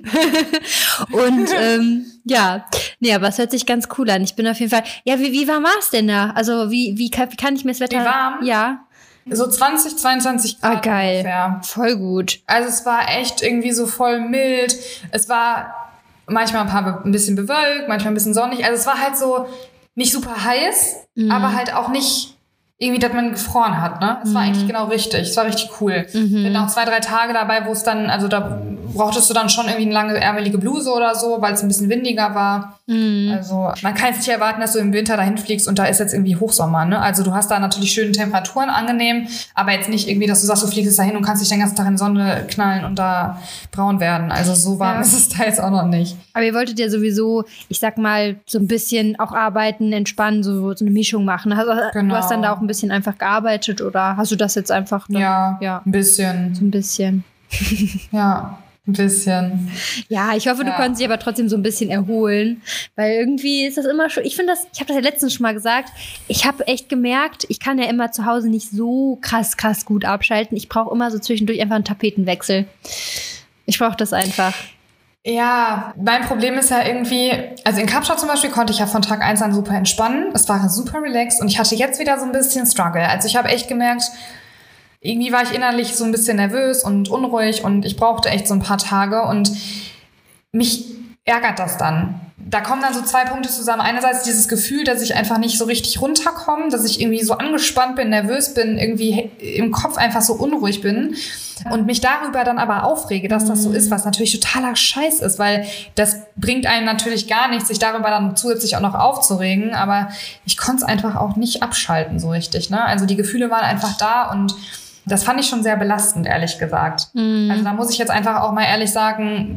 Und ähm, ja, nee, aber es hört sich ganz cool an. Ich bin auf jeden Fall, ja, wie, wie warm war es denn da? Also wie, wie, kann, wie kann ich mir das Wetter... Wie warm? Ja. So zwanzig, zweiundzwanzig Grad. Ah, geil. Ungefähr. Voll gut. Also es war echt irgendwie so voll mild. Es war manchmal ein, paar, ein bisschen bewölkt, manchmal ein bisschen sonnig. Also es war halt so nicht super heiß, mhm. aber halt auch nicht irgendwie, dass man gefroren hat, ne? Es war mhm. eigentlich genau richtig. Es war richtig cool. Mhm. Wir hatten auch zwei, drei Tage dabei, wo es dann, also da brauchtest du dann schon irgendwie eine lange ärmelige Bluse oder so, weil es ein bisschen windiger war. Mhm. Also man kann jetzt nicht erwarten, dass du im Winter dahin fliegst und da ist jetzt irgendwie Hochsommer, ne? Also du hast da natürlich schöne Temperaturen, angenehm, aber jetzt nicht irgendwie, dass du sagst, du fliegst jetzt dahin und kannst dich den ganzen Tag in die Sonne knallen und da braun werden. Also so warm ja. ist es da jetzt auch noch nicht. Aber ihr wolltet ja sowieso, ich sag mal, so ein bisschen auch arbeiten, entspannen, so, so eine Mischung machen. Also, genau. Du hast dann da auch ein bisschen einfach gearbeitet oder hast du das jetzt einfach... Dann, ja, ja, ein bisschen. So ein bisschen. Ja, ein bisschen. Ja, ich hoffe, du ja. konntest dich aber trotzdem so ein bisschen erholen, weil irgendwie ist das immer schon, ich finde das, ich habe das ja letztens schon mal gesagt, ich habe echt gemerkt, ich kann ja immer zu Hause nicht so krass, krass gut abschalten. Ich brauche immer so zwischendurch einfach einen Tapetenwechsel. Ich brauche das einfach. Ja, mein Problem ist ja irgendwie, also in Kapstadt zum Beispiel konnte ich ja von Tag eins an super entspannen. Es war super relaxed und ich hatte jetzt wieder so ein bisschen Struggle. Also ich habe echt gemerkt, irgendwie war ich innerlich so ein bisschen nervös und unruhig und ich brauchte echt so ein paar Tage und mich ärgert das dann. Da kommen dann so zwei Punkte zusammen. Einerseits dieses Gefühl, dass ich einfach nicht so richtig runterkomme, dass ich irgendwie so angespannt bin, nervös bin, irgendwie im Kopf einfach so unruhig bin und mich darüber dann aber aufrege, dass das so ist, was natürlich totaler Scheiß ist, weil das bringt einem natürlich gar nichts, sich darüber dann zusätzlich auch noch aufzuregen, aber ich konnte es einfach auch nicht abschalten so richtig, ne? Also die Gefühle waren einfach da und das fand ich schon sehr belastend, ehrlich gesagt. Mhm. Also da muss ich jetzt einfach auch mal ehrlich sagen,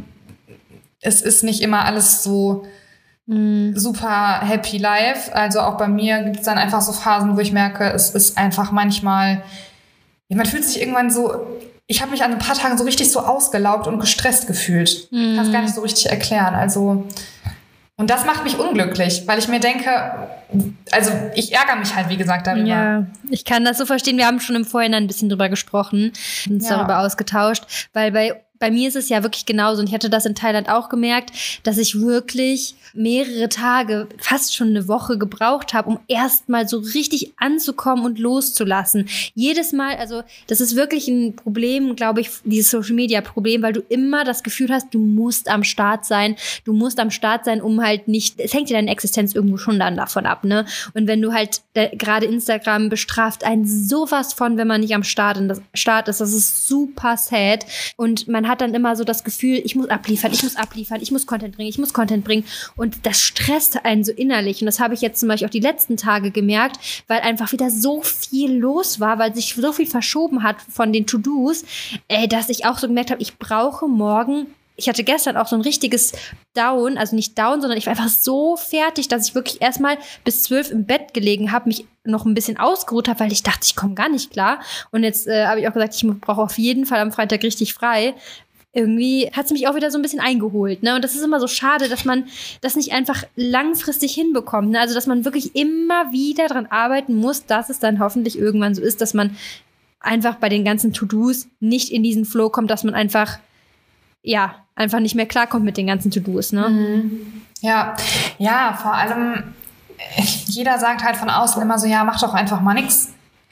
es ist nicht immer alles so mm. super happy life. Also auch bei mir gibt es dann einfach so Phasen, wo ich merke, es ist einfach manchmal, man fühlt sich irgendwann so, ich habe mich an ein paar Tagen so richtig so ausgelaugt und gestresst gefühlt. Mm. Ich kann es gar nicht so richtig erklären. Also, und das macht mich unglücklich, weil ich mir denke, also ich ärgere mich halt, wie gesagt, darüber. Ja, ich kann das so verstehen. Wir haben schon im Vorhinein ein bisschen drüber gesprochen, uns ja. darüber ausgetauscht, weil bei bei mir ist es ja wirklich genauso und ich hatte das in Thailand auch gemerkt, dass ich wirklich mehrere Tage, fast schon eine Woche gebraucht habe, um erstmal so richtig anzukommen und loszulassen. Jedes Mal, also das ist wirklich ein Problem, glaube ich, dieses Social-Media-Problem, weil du immer das Gefühl hast, du musst am Start sein, du musst am Start sein, um halt nicht, es hängt ja deine Existenz irgendwo schon dann davon ab, ne? Und wenn du halt, äh, gerade Instagram bestraft einen sowas von, wenn man nicht am Start, in das Start ist, das ist super sad und man hat dann immer so das Gefühl, ich muss abliefern, ich muss abliefern, ich muss Content bringen, ich muss Content bringen und das stresst einen so innerlich und das habe ich jetzt zum Beispiel auch die letzten Tage gemerkt, weil einfach wieder so viel los war, weil sich so viel verschoben hat von den To-Dos, äh, dass ich auch so gemerkt habe, ich brauche morgen, ich hatte gestern auch so ein richtiges Down, also nicht Down, sondern ich war einfach so fertig, dass ich wirklich erstmal bis zwölf im Bett gelegen habe, mich noch ein bisschen ausgeruht habe, weil ich dachte, ich komme gar nicht klar und jetzt äh, habe ich auch gesagt, ich brauche auf jeden Fall am Freitag richtig frei. Irgendwie hat es mich auch wieder so ein bisschen eingeholt, ne? Und das ist immer so schade, dass man das nicht einfach langfristig hinbekommt, ne? Also, dass man wirklich immer wieder dran arbeiten muss, dass es dann hoffentlich irgendwann so ist, dass man einfach bei den ganzen To-Dos nicht in diesen Flow kommt, dass man einfach, ja, einfach nicht mehr klarkommt mit den ganzen To-Dos, ne? Mhm. Ja, ja, vor allem, jeder sagt halt von außen immer so, ja, mach doch einfach mal nix.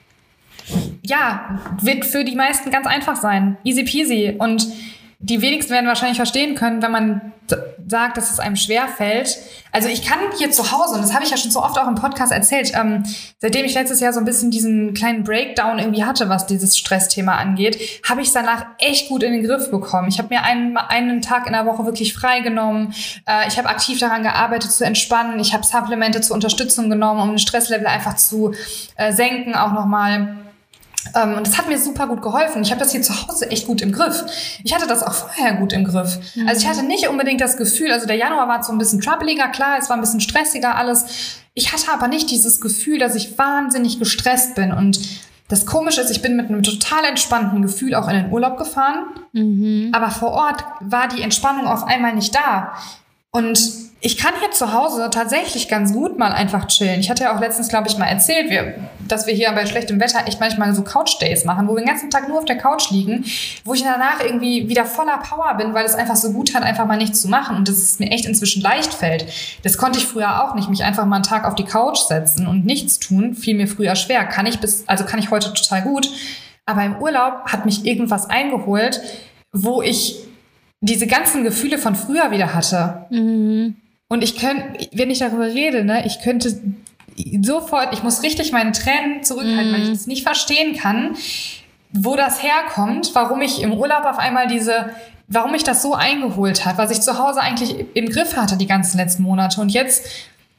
Ja, wird für die meisten ganz einfach sein. Easy peasy. Und die wenigsten werden wahrscheinlich verstehen können, wenn man sagt, dass es einem schwerfällt. Also ich kann hier zu Hause, und das habe ich ja schon so oft auch im Podcast erzählt, ähm, seitdem ich letztes Jahr so ein bisschen diesen kleinen Breakdown irgendwie hatte, was dieses Stressthema angeht, habe ich es danach echt gut in den Griff bekommen. Ich habe mir einen, einen Tag in der Woche wirklich freigenommen. Äh, ich habe aktiv daran gearbeitet, zu entspannen. Ich habe Supplemente zur Unterstützung genommen, um den Stresslevel einfach zu äh, senken, auch nochmal. Um, und das hat mir super gut geholfen. Ich habe das hier zu Hause echt gut im Griff. Ich hatte das auch vorher gut im Griff. Mhm. Also ich hatte nicht unbedingt das Gefühl, also der Januar war so ein bisschen troubliger, klar, es war ein bisschen stressiger alles. Ich hatte aber nicht dieses Gefühl, dass ich wahnsinnig gestresst bin. Und das Komische ist, ich bin mit einem total entspannten Gefühl auch in den Urlaub gefahren. Mhm. Aber vor Ort war die Entspannung auf einmal nicht da. Und ich kann hier zu Hause tatsächlich ganz gut mal einfach chillen. Ich hatte ja auch letztens, glaube ich, mal erzählt, wir, dass wir hier bei schlechtem Wetter echt manchmal so Couch-Days machen, wo wir den ganzen Tag nur auf der Couch liegen, wo ich danach irgendwie wieder voller Power bin, weil es einfach so gut hat, einfach mal nichts zu machen und dass es mir echt inzwischen leicht fällt. Das konnte ich früher auch nicht, mich einfach mal einen Tag auf die Couch setzen und nichts tun, fiel mir früher schwer. Kann ich bis, also kann ich heute total gut. Aber im Urlaub hat mich irgendwas eingeholt, wo ich diese ganzen Gefühle von früher wieder hatte. Mhm. Und ich könnte, wenn ich darüber rede, ne, ich könnte sofort, ich muss richtig meine Tränen zurückhalten, mm. weil ich das nicht verstehen kann, wo das herkommt, warum ich im Urlaub auf einmal diese, warum mich das so eingeholt hat, was ich zu Hause eigentlich im Griff hatte die ganzen letzten Monate. Und jetzt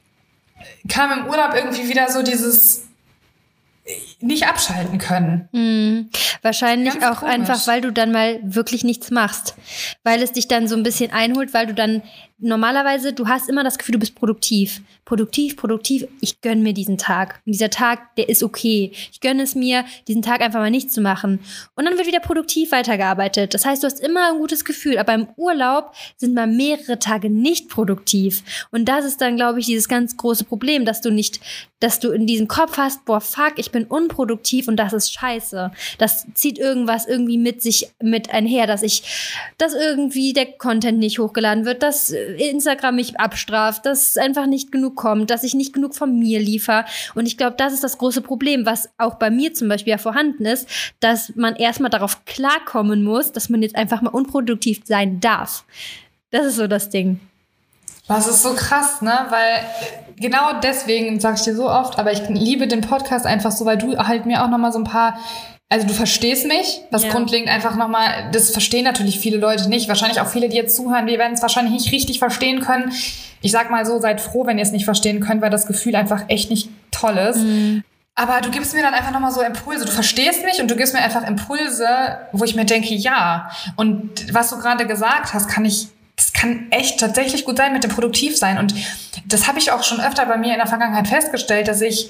kam im Urlaub irgendwie wieder so dieses nicht abschalten können. Mhm. Wahrscheinlich auch komisch. Einfach, weil du dann mal wirklich nichts machst. Weil es dich dann so ein bisschen einholt, weil du dann normalerweise, du hast immer das Gefühl, du bist produktiv. Produktiv, produktiv, ich gönne mir diesen Tag. Und dieser Tag, der ist okay. Ich gönne es mir, diesen Tag einfach mal nichts zu machen. Und dann wird wieder produktiv weitergearbeitet. Das heißt, du hast immer ein gutes Gefühl. Aber im Urlaub sind mal mehrere Tage nicht produktiv. Und das ist dann, glaube ich, dieses ganz große Problem, dass du nicht, dass du in diesem Kopf hast, boah, fuck, ich bin unproduktiv und das ist scheiße. Das zieht irgendwas irgendwie mit sich mit einher, dass ich, dass irgendwie der Content nicht hochgeladen wird, dass Instagram mich abstraft, dass einfach nicht genug kommt, dass ich nicht genug von mir liefere. Und ich glaube, das ist das große Problem, was auch bei mir zum Beispiel ja vorhanden ist, dass man erstmal darauf klarkommen muss, dass man jetzt einfach mal unproduktiv sein darf. Das ist so das Ding. Das ist so krass, ne? Weil genau deswegen sage ich dir so oft, aber ich liebe den Podcast einfach so, weil du halt mir auch nochmal so ein paar, also du verstehst mich, was ja. grundlegend einfach nochmal, das verstehen natürlich viele Leute nicht, wahrscheinlich auch viele, die jetzt zuhören, die werden es wahrscheinlich nicht richtig verstehen können. Ich sag mal so, seid froh, wenn ihr es nicht verstehen könnt, weil das Gefühl einfach echt nicht toll ist. Mhm. Aber du gibst mir dann einfach nochmal so Impulse. Du verstehst mich und du gibst mir einfach Impulse, wo ich mir denke, ja. Und was du gerade gesagt hast, kann ich, das kann echt tatsächlich gut sein mit dem Produktivsein. Und das habe ich auch schon öfter bei mir in der Vergangenheit festgestellt, dass ich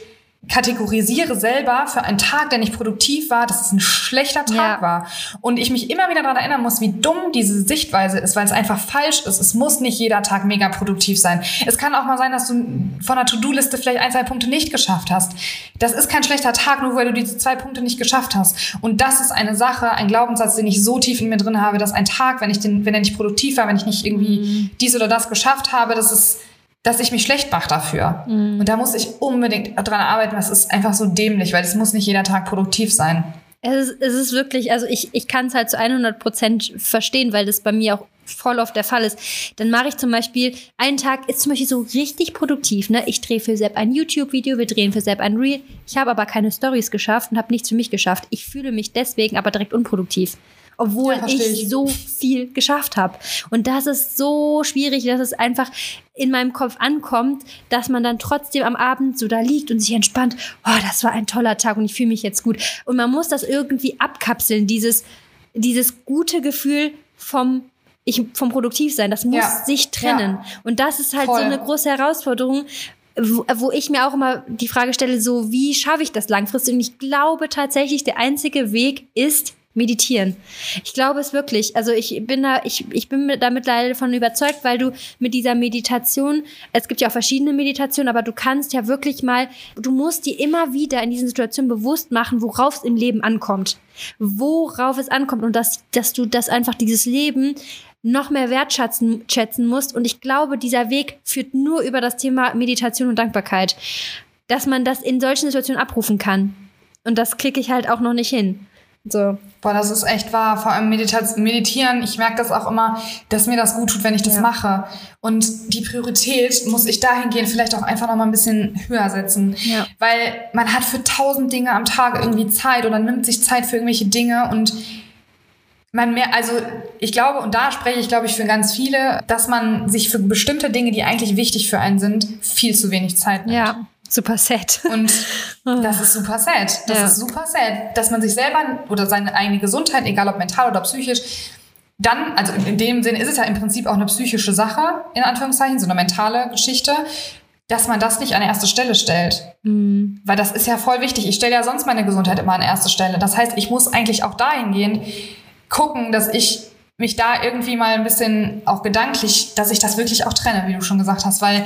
kategorisiere selber für einen Tag, der nicht produktiv war, dass es ein schlechter Tag ja. war. Und ich mich immer wieder daran erinnern muss, wie dumm diese Sichtweise ist, weil es einfach falsch ist. Es muss nicht jeder Tag mega produktiv sein. Es kann auch mal sein, dass du von der To-Do-Liste vielleicht ein, zwei Punkte nicht geschafft hast. Das ist kein schlechter Tag, nur weil du diese zwei Punkte nicht geschafft hast. Und das ist eine Sache, ein Glaubenssatz, den ich so tief in mir drin habe, dass ein Tag, wenn ich den, wenn er nicht produktiv war, wenn ich nicht irgendwie mhm. dies oder das geschafft habe, das ist dass ich mich schlecht mache dafür. Mm. Und da muss ich unbedingt dran arbeiten. Das ist einfach so dämlich, weil es muss nicht jeder Tag produktiv sein. Es ist, es ist wirklich, also ich, ich kann es halt zu hundert Prozent verstehen, weil das bei mir auch voll oft der Fall ist. Dann mache ich zum Beispiel, einen Tag ist zum Beispiel so richtig produktiv. Ne? Ich drehe für Sepp ein YouTube-Video, wir drehen für Sepp ein Reel. Ich habe aber keine Stories geschafft und habe nichts für mich geschafft. Ich fühle mich deswegen aber direkt unproduktiv. Obwohl ja, ich, ich so viel geschafft habe. Und das ist so schwierig, dass es einfach in meinem Kopf ankommt, dass man dann trotzdem am Abend so da liegt und sich entspannt. Oh, das war ein toller Tag und ich fühle mich jetzt gut. Und man muss das irgendwie abkapseln, dieses, dieses gute Gefühl vom, ich, vom Produktivsein. Das muss ja. sich trennen. Ja. Und das ist halt Voll. so eine große Herausforderung, Wo, wo ich mir auch immer die Frage stelle, so wie schaffe ich das langfristig? Und ich glaube tatsächlich, der einzige Weg ist meditieren. Ich glaube es wirklich. Also ich bin da, ich, ich bin da mittlerweile davon überzeugt, weil du mit dieser Meditation, es gibt ja auch verschiedene Meditationen, aber du kannst ja wirklich mal, du musst dir immer wieder in diesen Situationen bewusst machen, worauf es im Leben ankommt. Worauf es ankommt und dass, dass du das einfach, dieses Leben noch mehr wertschätzen schätzen musst. Und ich glaube, dieser Weg führt nur über das Thema Meditation und Dankbarkeit. Dass man das in solchen Situationen abrufen kann. Und das kriege ich halt auch noch nicht hin. So. Boah, das ist echt wahr. Vor allem Medita- Meditieren, ich merke das auch immer, dass mir das gut tut, wenn ich das ja. mache. Und die Priorität muss ich dahingehend vielleicht auch einfach noch mal ein bisschen höher setzen. Ja. Weil man hat für tausend Dinge am Tag irgendwie Zeit oder nimmt sich Zeit für irgendwelche Dinge und man mehr, also ich glaube, und da spreche ich, glaube ich, für ganz viele, dass man sich für bestimmte Dinge, die eigentlich wichtig für einen sind, viel zu wenig Zeit nimmt. Ja. Super sad. Und das ist super sad. Das ja. ist super sad, dass man sich selber oder seine eigene Gesundheit, egal ob mental oder psychisch, dann, also in dem Sinne ist es ja im Prinzip auch eine psychische Sache, in Anführungszeichen, so eine mentale Geschichte, dass man das nicht an erste Stelle stellt. Mhm. Weil das ist ja voll wichtig. Ich stelle ja sonst meine Gesundheit immer an erste Stelle. Das heißt, ich muss eigentlich auch dahin gehen, gucken, dass ich mich da irgendwie mal ein bisschen auch gedanklich, dass ich das wirklich auch trenne, wie du schon gesagt hast, weil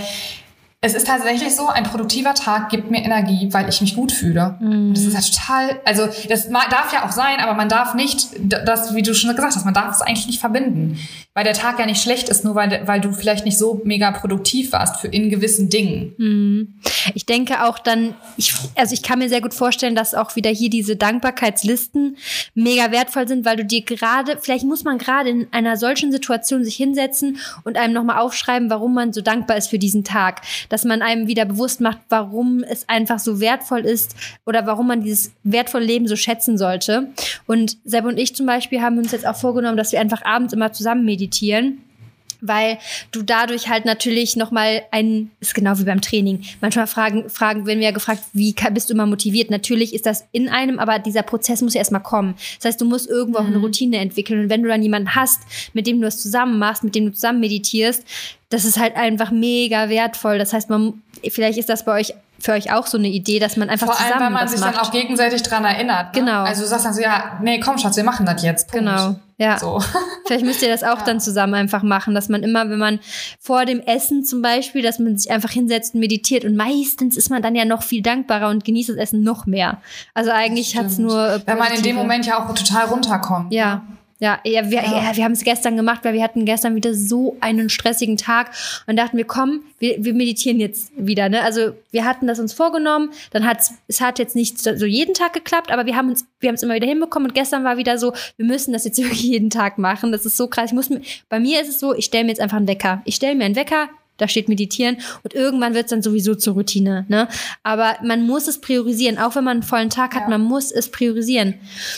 es ist tatsächlich so, ein produktiver Tag gibt mir Energie, weil ich mich gut fühle. Mm. Das ist ja total, also das darf ja auch sein, aber man darf nicht, das, wie du schon gesagt hast, man darf es eigentlich nicht verbinden. Weil der Tag ja nicht schlecht ist, nur weil, weil du vielleicht nicht so mega produktiv warst für in gewissen Dingen. Mm. Ich denke auch dann, ich, also ich kann mir sehr gut vorstellen, dass auch wieder hier diese Dankbarkeitslisten mega wertvoll sind, weil du dir gerade, vielleicht muss man gerade in einer solchen Situation sich hinsetzen und einem nochmal aufschreiben, warum man so dankbar ist für diesen Tag. Dass man einem wieder bewusst macht, warum es einfach so wertvoll ist oder warum man dieses wertvolle Leben so schätzen sollte. Und Sepp und ich zum Beispiel haben uns jetzt auch vorgenommen, dass wir einfach abends immer zusammen meditieren, weil du dadurch halt natürlich nochmal ein, ist genau wie beim Training. Manchmal fragen, fragen, werden wir ja gefragt, wie bist du immer motiviert? Natürlich ist das in einem, aber dieser Prozess muss ja erstmal kommen. Das heißt, du musst irgendwo auch eine Routine entwickeln. Und wenn du dann jemanden hast, mit dem du es zusammen machst, mit dem du zusammen meditierst, das ist halt einfach mega wertvoll. Das heißt, man, vielleicht ist das bei euch für euch auch so eine Idee, dass man einfach Vor zusammen allem, weil man das sich macht. dann auch gegenseitig dran erinnert. Ne? Genau. Also du sagst dann so, ja, nee, komm Schatz, wir machen das jetzt. Punkt. Genau, ja. So. Vielleicht müsst ihr das auch ja. dann zusammen einfach machen, dass man immer, wenn man vor dem Essen zum Beispiel, dass man sich einfach hinsetzt und meditiert und meistens ist man dann ja noch viel dankbarer und genießt das Essen noch mehr. Also eigentlich hat's nur äh, Wenn man in dem Moment ja auch total runterkommt. Ja. Ja, ja, wir, Ja. ja, wir haben es gestern gemacht, weil wir hatten gestern wieder so einen stressigen Tag und dachten wir, komm, wir, wir meditieren jetzt wieder. Ne? Also wir hatten das uns vorgenommen, dann hat's, es hat jetzt nicht so jeden Tag geklappt, aber wir haben uns, wir haben es immer wieder hinbekommen und gestern war wieder so, wir müssen das jetzt wirklich jeden Tag machen. Das ist so krass. Ich muss mir, bei mir ist es so, ich stelle mir jetzt einfach einen Wecker. Ich stelle mir einen Wecker, da steht meditieren und irgendwann wird es dann sowieso zur Routine. Ne? Aber man muss es priorisieren, auch wenn man einen vollen Tag hat, Ja. man muss es priorisieren.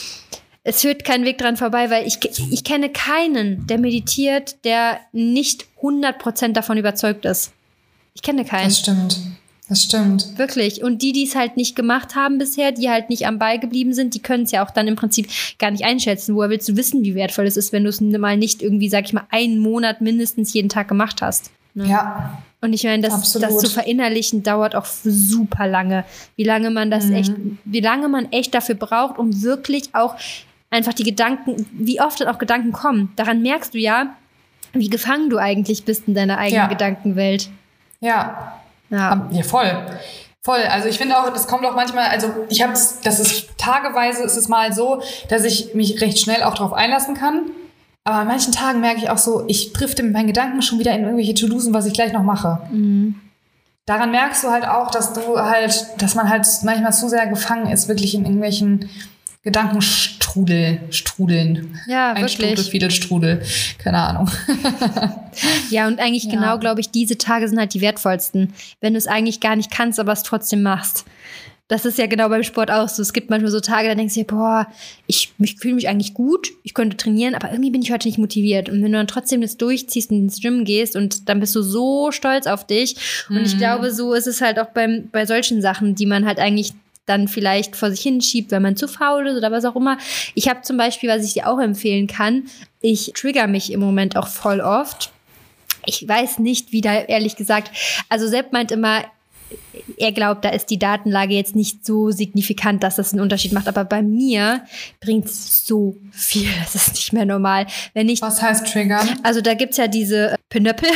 Es führt kein Weg dran vorbei, weil ich, ich kenne keinen, der meditiert, der nicht hundert Prozent davon überzeugt ist. Ich kenne keinen. Das stimmt. Das stimmt. Wirklich. Und die, die es halt nicht gemacht haben bisher, die halt nicht am Ball geblieben sind, die können es ja auch dann im Prinzip gar nicht einschätzen. Woher willst du wissen, wie wertvoll es ist, wenn du es mal nicht irgendwie, sag ich mal, einen Monat mindestens jeden Tag gemacht hast? Ne? Ja. Und ich meine, das, das zu verinnerlichen dauert auch super lange. Wie lange man das mhm. echt, wie lange man echt dafür braucht, um wirklich auch einfach die Gedanken, wie oft dann auch Gedanken kommen. Daran merkst du ja, wie gefangen du eigentlich bist in deiner eigenen ja. Gedankenwelt. Ja. ja. Ja, voll. Voll. Also ich finde auch, das kommt auch manchmal, also ich habe es, das ist tageweise ist es mal so, dass ich mich recht schnell auch drauf einlassen kann. Aber an manchen Tagen merke ich auch so, ich drifte mit meinen Gedanken schon wieder in irgendwelche To-Dos, was ich gleich noch mache. Mhm. Daran merkst du halt auch, dass du halt, dass man halt manchmal zu sehr gefangen ist, wirklich in irgendwelchen Gedankenstrudel, Strudeln. Ja, Ein wirklich. Strudel, viele Strudel. Keine Ahnung. Ja, und eigentlich ja. genau, glaube ich, diese Tage sind halt die wertvollsten. Wenn du es eigentlich gar nicht kannst, aber es trotzdem machst. Das ist ja genau beim Sport auch so. Es gibt manchmal so Tage, da denkst du dir, boah, ich, ich fühle mich eigentlich gut, ich könnte trainieren, aber irgendwie bin ich heute nicht motiviert. Und wenn du dann trotzdem das durchziehst und ins Gym gehst und dann bist du so stolz auf dich. Und mhm. ich glaube, so ist es halt auch beim, bei solchen Sachen, die man halt eigentlich dann vielleicht vor sich hinschiebt, weil man zu faul ist oder was auch immer. Ich habe zum Beispiel, was ich dir auch empfehlen kann, ich trigger mich im Moment auch voll oft. Ich weiß nicht, wie da ehrlich gesagt, also Sepp meint immer, er glaubt, da ist die Datenlage jetzt nicht so signifikant, dass das einen Unterschied macht. Aber bei mir bringt es so viel. Das ist nicht mehr normal. Wenn ich, was heißt triggern? Also da gibt's ja diese Pinöppel.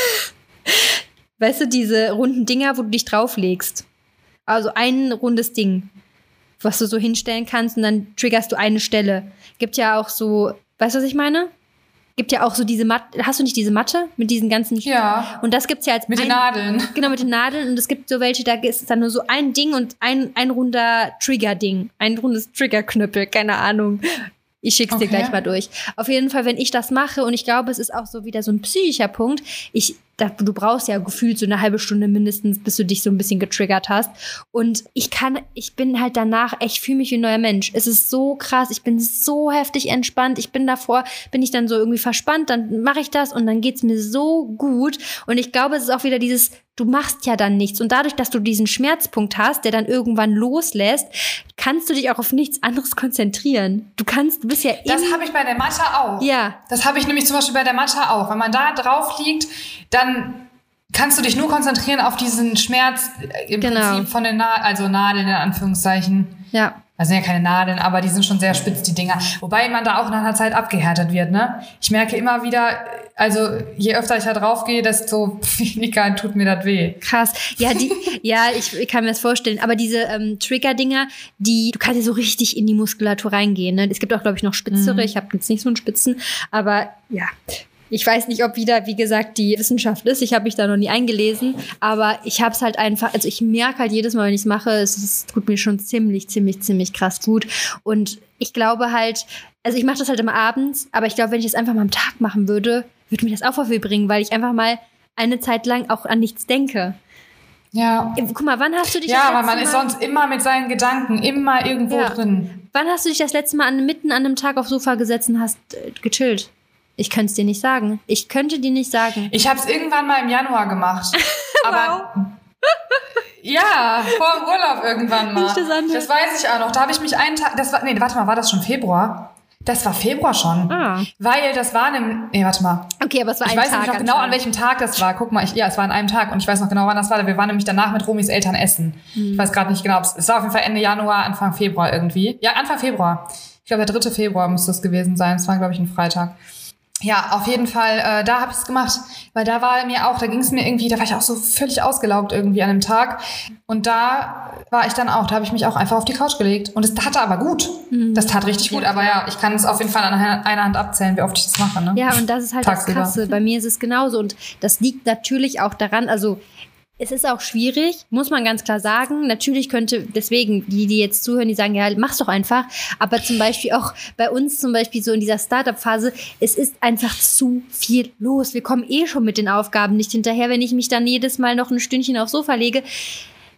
Weißt du, diese runden Dinger, wo du dich drauflegst. Also ein rundes Ding, was du so hinstellen kannst und dann triggerst du eine Stelle. Gibt ja auch so, weißt du, was ich meine? Gibt ja auch so diese Matte, hast du nicht diese Matte mit diesen ganzen... Ja. Und das gibt's ja als... Mit ein, den Nadeln. Genau, mit den Nadeln. Und es gibt so welche, da ist es dann nur so ein Ding und ein, ein runder Trigger-Ding. Ein rundes Trigger-Knüppel, keine Ahnung. Ich schick's dir okay. gleich mal durch. Auf jeden Fall, wenn ich das mache, und ich glaube, es ist auch so wieder so ein psychischer Punkt, ich, da, du brauchst ja gefühlt so eine halbe Stunde mindestens, bis du dich so ein bisschen getriggert hast. Und ich kann, ich bin halt danach, ich fühle mich wie ein neuer Mensch. Es ist so krass, ich bin so heftig entspannt. Ich bin davor, bin ich dann so irgendwie verspannt, dann mache ich das und dann geht's mir so gut. Und ich glaube, es ist auch wieder dieses, du machst ja dann nichts. Und dadurch, dass du diesen Schmerzpunkt hast, der dann irgendwann loslässt, kannst du dich auch auf nichts anderes konzentrieren. Du kannst, du bist ja Das habe ich bei der Mathe auch. Ja. Das habe ich nämlich zum Beispiel bei der Mathe auch. Wenn man da drauf liegt, dann kannst du dich nur konzentrieren auf diesen Schmerz im genau. Prinzip von den Na- also Nadeln in Anführungszeichen. Ja. Das sind ja keine Nadeln, aber die sind schon sehr spitz, die Dinger. Wobei man da auch nach einer Zeit abgehärtet wird, ne? Ich merke immer wieder, also je öfter ich da drauf gehe, desto weniger tut mir das weh. Krass. Ja, die, ja, ich, ich kann mir das vorstellen. Aber diese ähm, Trigger-Dinger, die, du kannst ja so richtig in die Muskulatur reingehen, ne? Es gibt auch, glaube ich, noch spitzere. Mhm. Ich habe jetzt nicht so einen Spitzen. Aber ja, ich weiß nicht, ob wieder, wie gesagt, die Wissenschaft ist. Ich habe mich da noch nie eingelesen. Aber ich habe es halt einfach, also ich merke halt jedes Mal, wenn ich es mache, es, es tut mir schon ziemlich, ziemlich, ziemlich krass gut. Und ich glaube halt, also ich mache das halt immer abends, aber ich glaube, wenn ich es einfach mal am Tag machen würde, würde mir das auch viel bringen, weil ich einfach mal eine Zeit lang auch an nichts denke. Ja. Guck mal, wann hast du dich ja, das letzte aber man Mal ist sonst immer mit seinen Gedanken, immer irgendwo ja. drin. Wann hast du dich das letzte Mal an, mitten an einem Tag aufs Sofa gesetzt und hast äh, gechillt? Ich könnte es dir nicht sagen. Ich könnte dir nicht sagen. Ich habe es irgendwann mal im Januar gemacht. Aber wow. Ja, vor dem Urlaub irgendwann mal. Das, das weiß ich auch noch. Da habe ich mich einen Tag, das war, nee, warte mal, war das schon Februar? Das war Februar schon. Ah. Weil das war einem, nee, warte mal. Okay, aber es war ich ein Tag. Ich weiß nicht noch genau, an welchem Tag das war. Guck mal, ich, ja, es war an einem Tag und ich weiß noch genau, wann das war. Wir waren nämlich danach mit Romis Eltern essen. Hm. Ich weiß gerade nicht genau, es war auf jeden Fall Ende Januar, Anfang Februar irgendwie. Ja, Anfang Februar. Ich glaube, der dritte Februar müsste es gewesen sein. Es war, glaube ich, ein Freitag. Ja, auf jeden Fall, äh, da habe ich es gemacht, weil da war mir auch, da ging es mir irgendwie, da war ich auch so völlig ausgelaugt irgendwie an dem Tag und da war ich dann auch, da habe ich mich auch einfach auf die Couch gelegt und es tat aber gut, mhm. das tat richtig gut, aber ja, ich kann es auf jeden Fall an einer Hand abzählen, wie oft ich das mache, ne? Ja, und das ist halt Tagsüber. Das Krasse, bei mir ist es genauso und das liegt natürlich auch daran, also es ist auch schwierig, muss man ganz klar sagen. Natürlich könnte, deswegen, die, die jetzt zuhören, die sagen, ja, mach's doch einfach. Aber zum Beispiel auch bei uns zum Beispiel so in dieser Startup-Phase, es ist einfach zu viel los. Wir kommen eh schon mit den Aufgaben nicht hinterher. Wenn ich mich dann jedes Mal noch ein Stündchen aufs Sofa lege,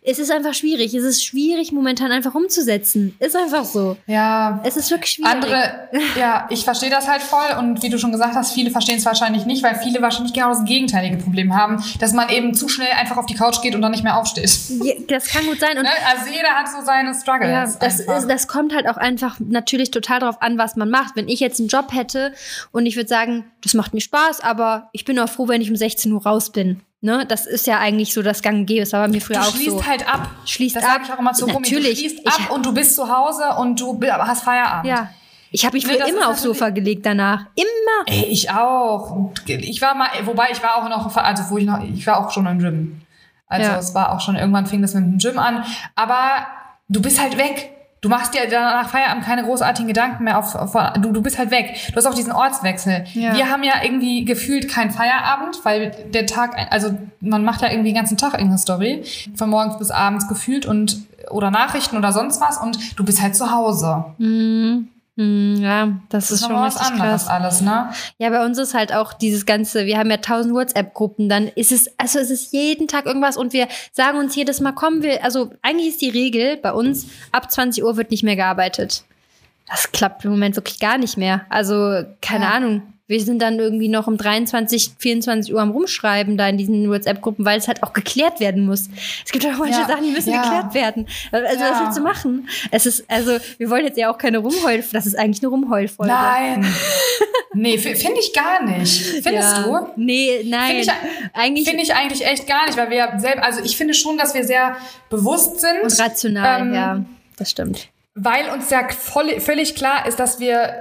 es ist einfach schwierig. Es ist schwierig, momentan einfach umzusetzen. Ist einfach so. Ja. Es ist wirklich schwierig. Andere, ja, ich verstehe das halt voll und wie du schon gesagt hast, viele verstehen es wahrscheinlich nicht, weil viele wahrscheinlich genau das gegenteilige Problem haben, dass man eben zu schnell einfach auf die Couch geht und dann nicht mehr aufsteht. Ja, das kann gut sein. Und also jeder hat so seine Struggles. Ja, das, ist, das kommt halt auch einfach natürlich total drauf an, was man macht. Wenn ich jetzt einen Job hätte und ich würde sagen, das macht mir Spaß, aber ich bin auch froh, wenn ich um sechzehn Uhr raus bin. Ne, das ist ja eigentlich so das Gang und Gäbe. Das war bei mir früher auch so. Du schließt halt ab. Schließt das ab. sage ich auch immer zu Romy. Du schließt ab und du bist zu Hause und du hast Feierabend. Ja. Ich habe mich früher nee, immer aufs Sofa gelegt danach. Immer. Ey, ich auch. Ich war mal, wobei ich war auch noch, also wo ich noch, ich war auch schon im Gym. Also ja. es war auch schon, irgendwann fing das mit dem Gym an. Aber du bist halt weg. Du machst dir danach Feierabend keine großartigen Gedanken mehr auf, auf du, du bist halt weg. Du hast auch diesen Ortswechsel. Ja. Wir haben ja irgendwie gefühlt keinen Feierabend, weil der Tag, also man macht ja irgendwie den ganzen Tag irgendeine Story, von morgens bis abends gefühlt und oder Nachrichten oder sonst was und du bist halt zu Hause. Mhm. Ja, das, das ist, ist schon was anderes alles, ne? Ja, bei uns ist halt auch dieses ganze, wir haben ja tausend WhatsApp-Gruppen, dann ist es, also es ist jeden Tag irgendwas und wir sagen uns jedes Mal, kommen wir, also eigentlich ist die Regel bei uns, ab zwanzig Uhr wird nicht mehr gearbeitet. Das klappt im Moment wirklich gar nicht mehr. Also, keine ja. Ahnung. Wir sind dann irgendwie noch um dreiundzwanzig, vierundzwanzig Uhr am Rumschreiben da in diesen WhatsApp-Gruppen, weil es halt auch geklärt werden muss. Es gibt auch manche ja, Sachen, die müssen ja. geklärt werden. Also ja. was willst du machen? Es ist, also wir wollen jetzt ja auch keine Rumheul, das ist eigentlich eine Rumheulfolge. Nein. Nee, finde ich gar nicht. Findest ja. du? Nee, nein. Finde ich, eigentlich, find ich eigentlich echt gar nicht, weil wir selber, also ich finde schon, dass wir sehr bewusst sind. Und rational, ähm, ja, das stimmt. Weil uns ja voll, völlig klar ist, dass wir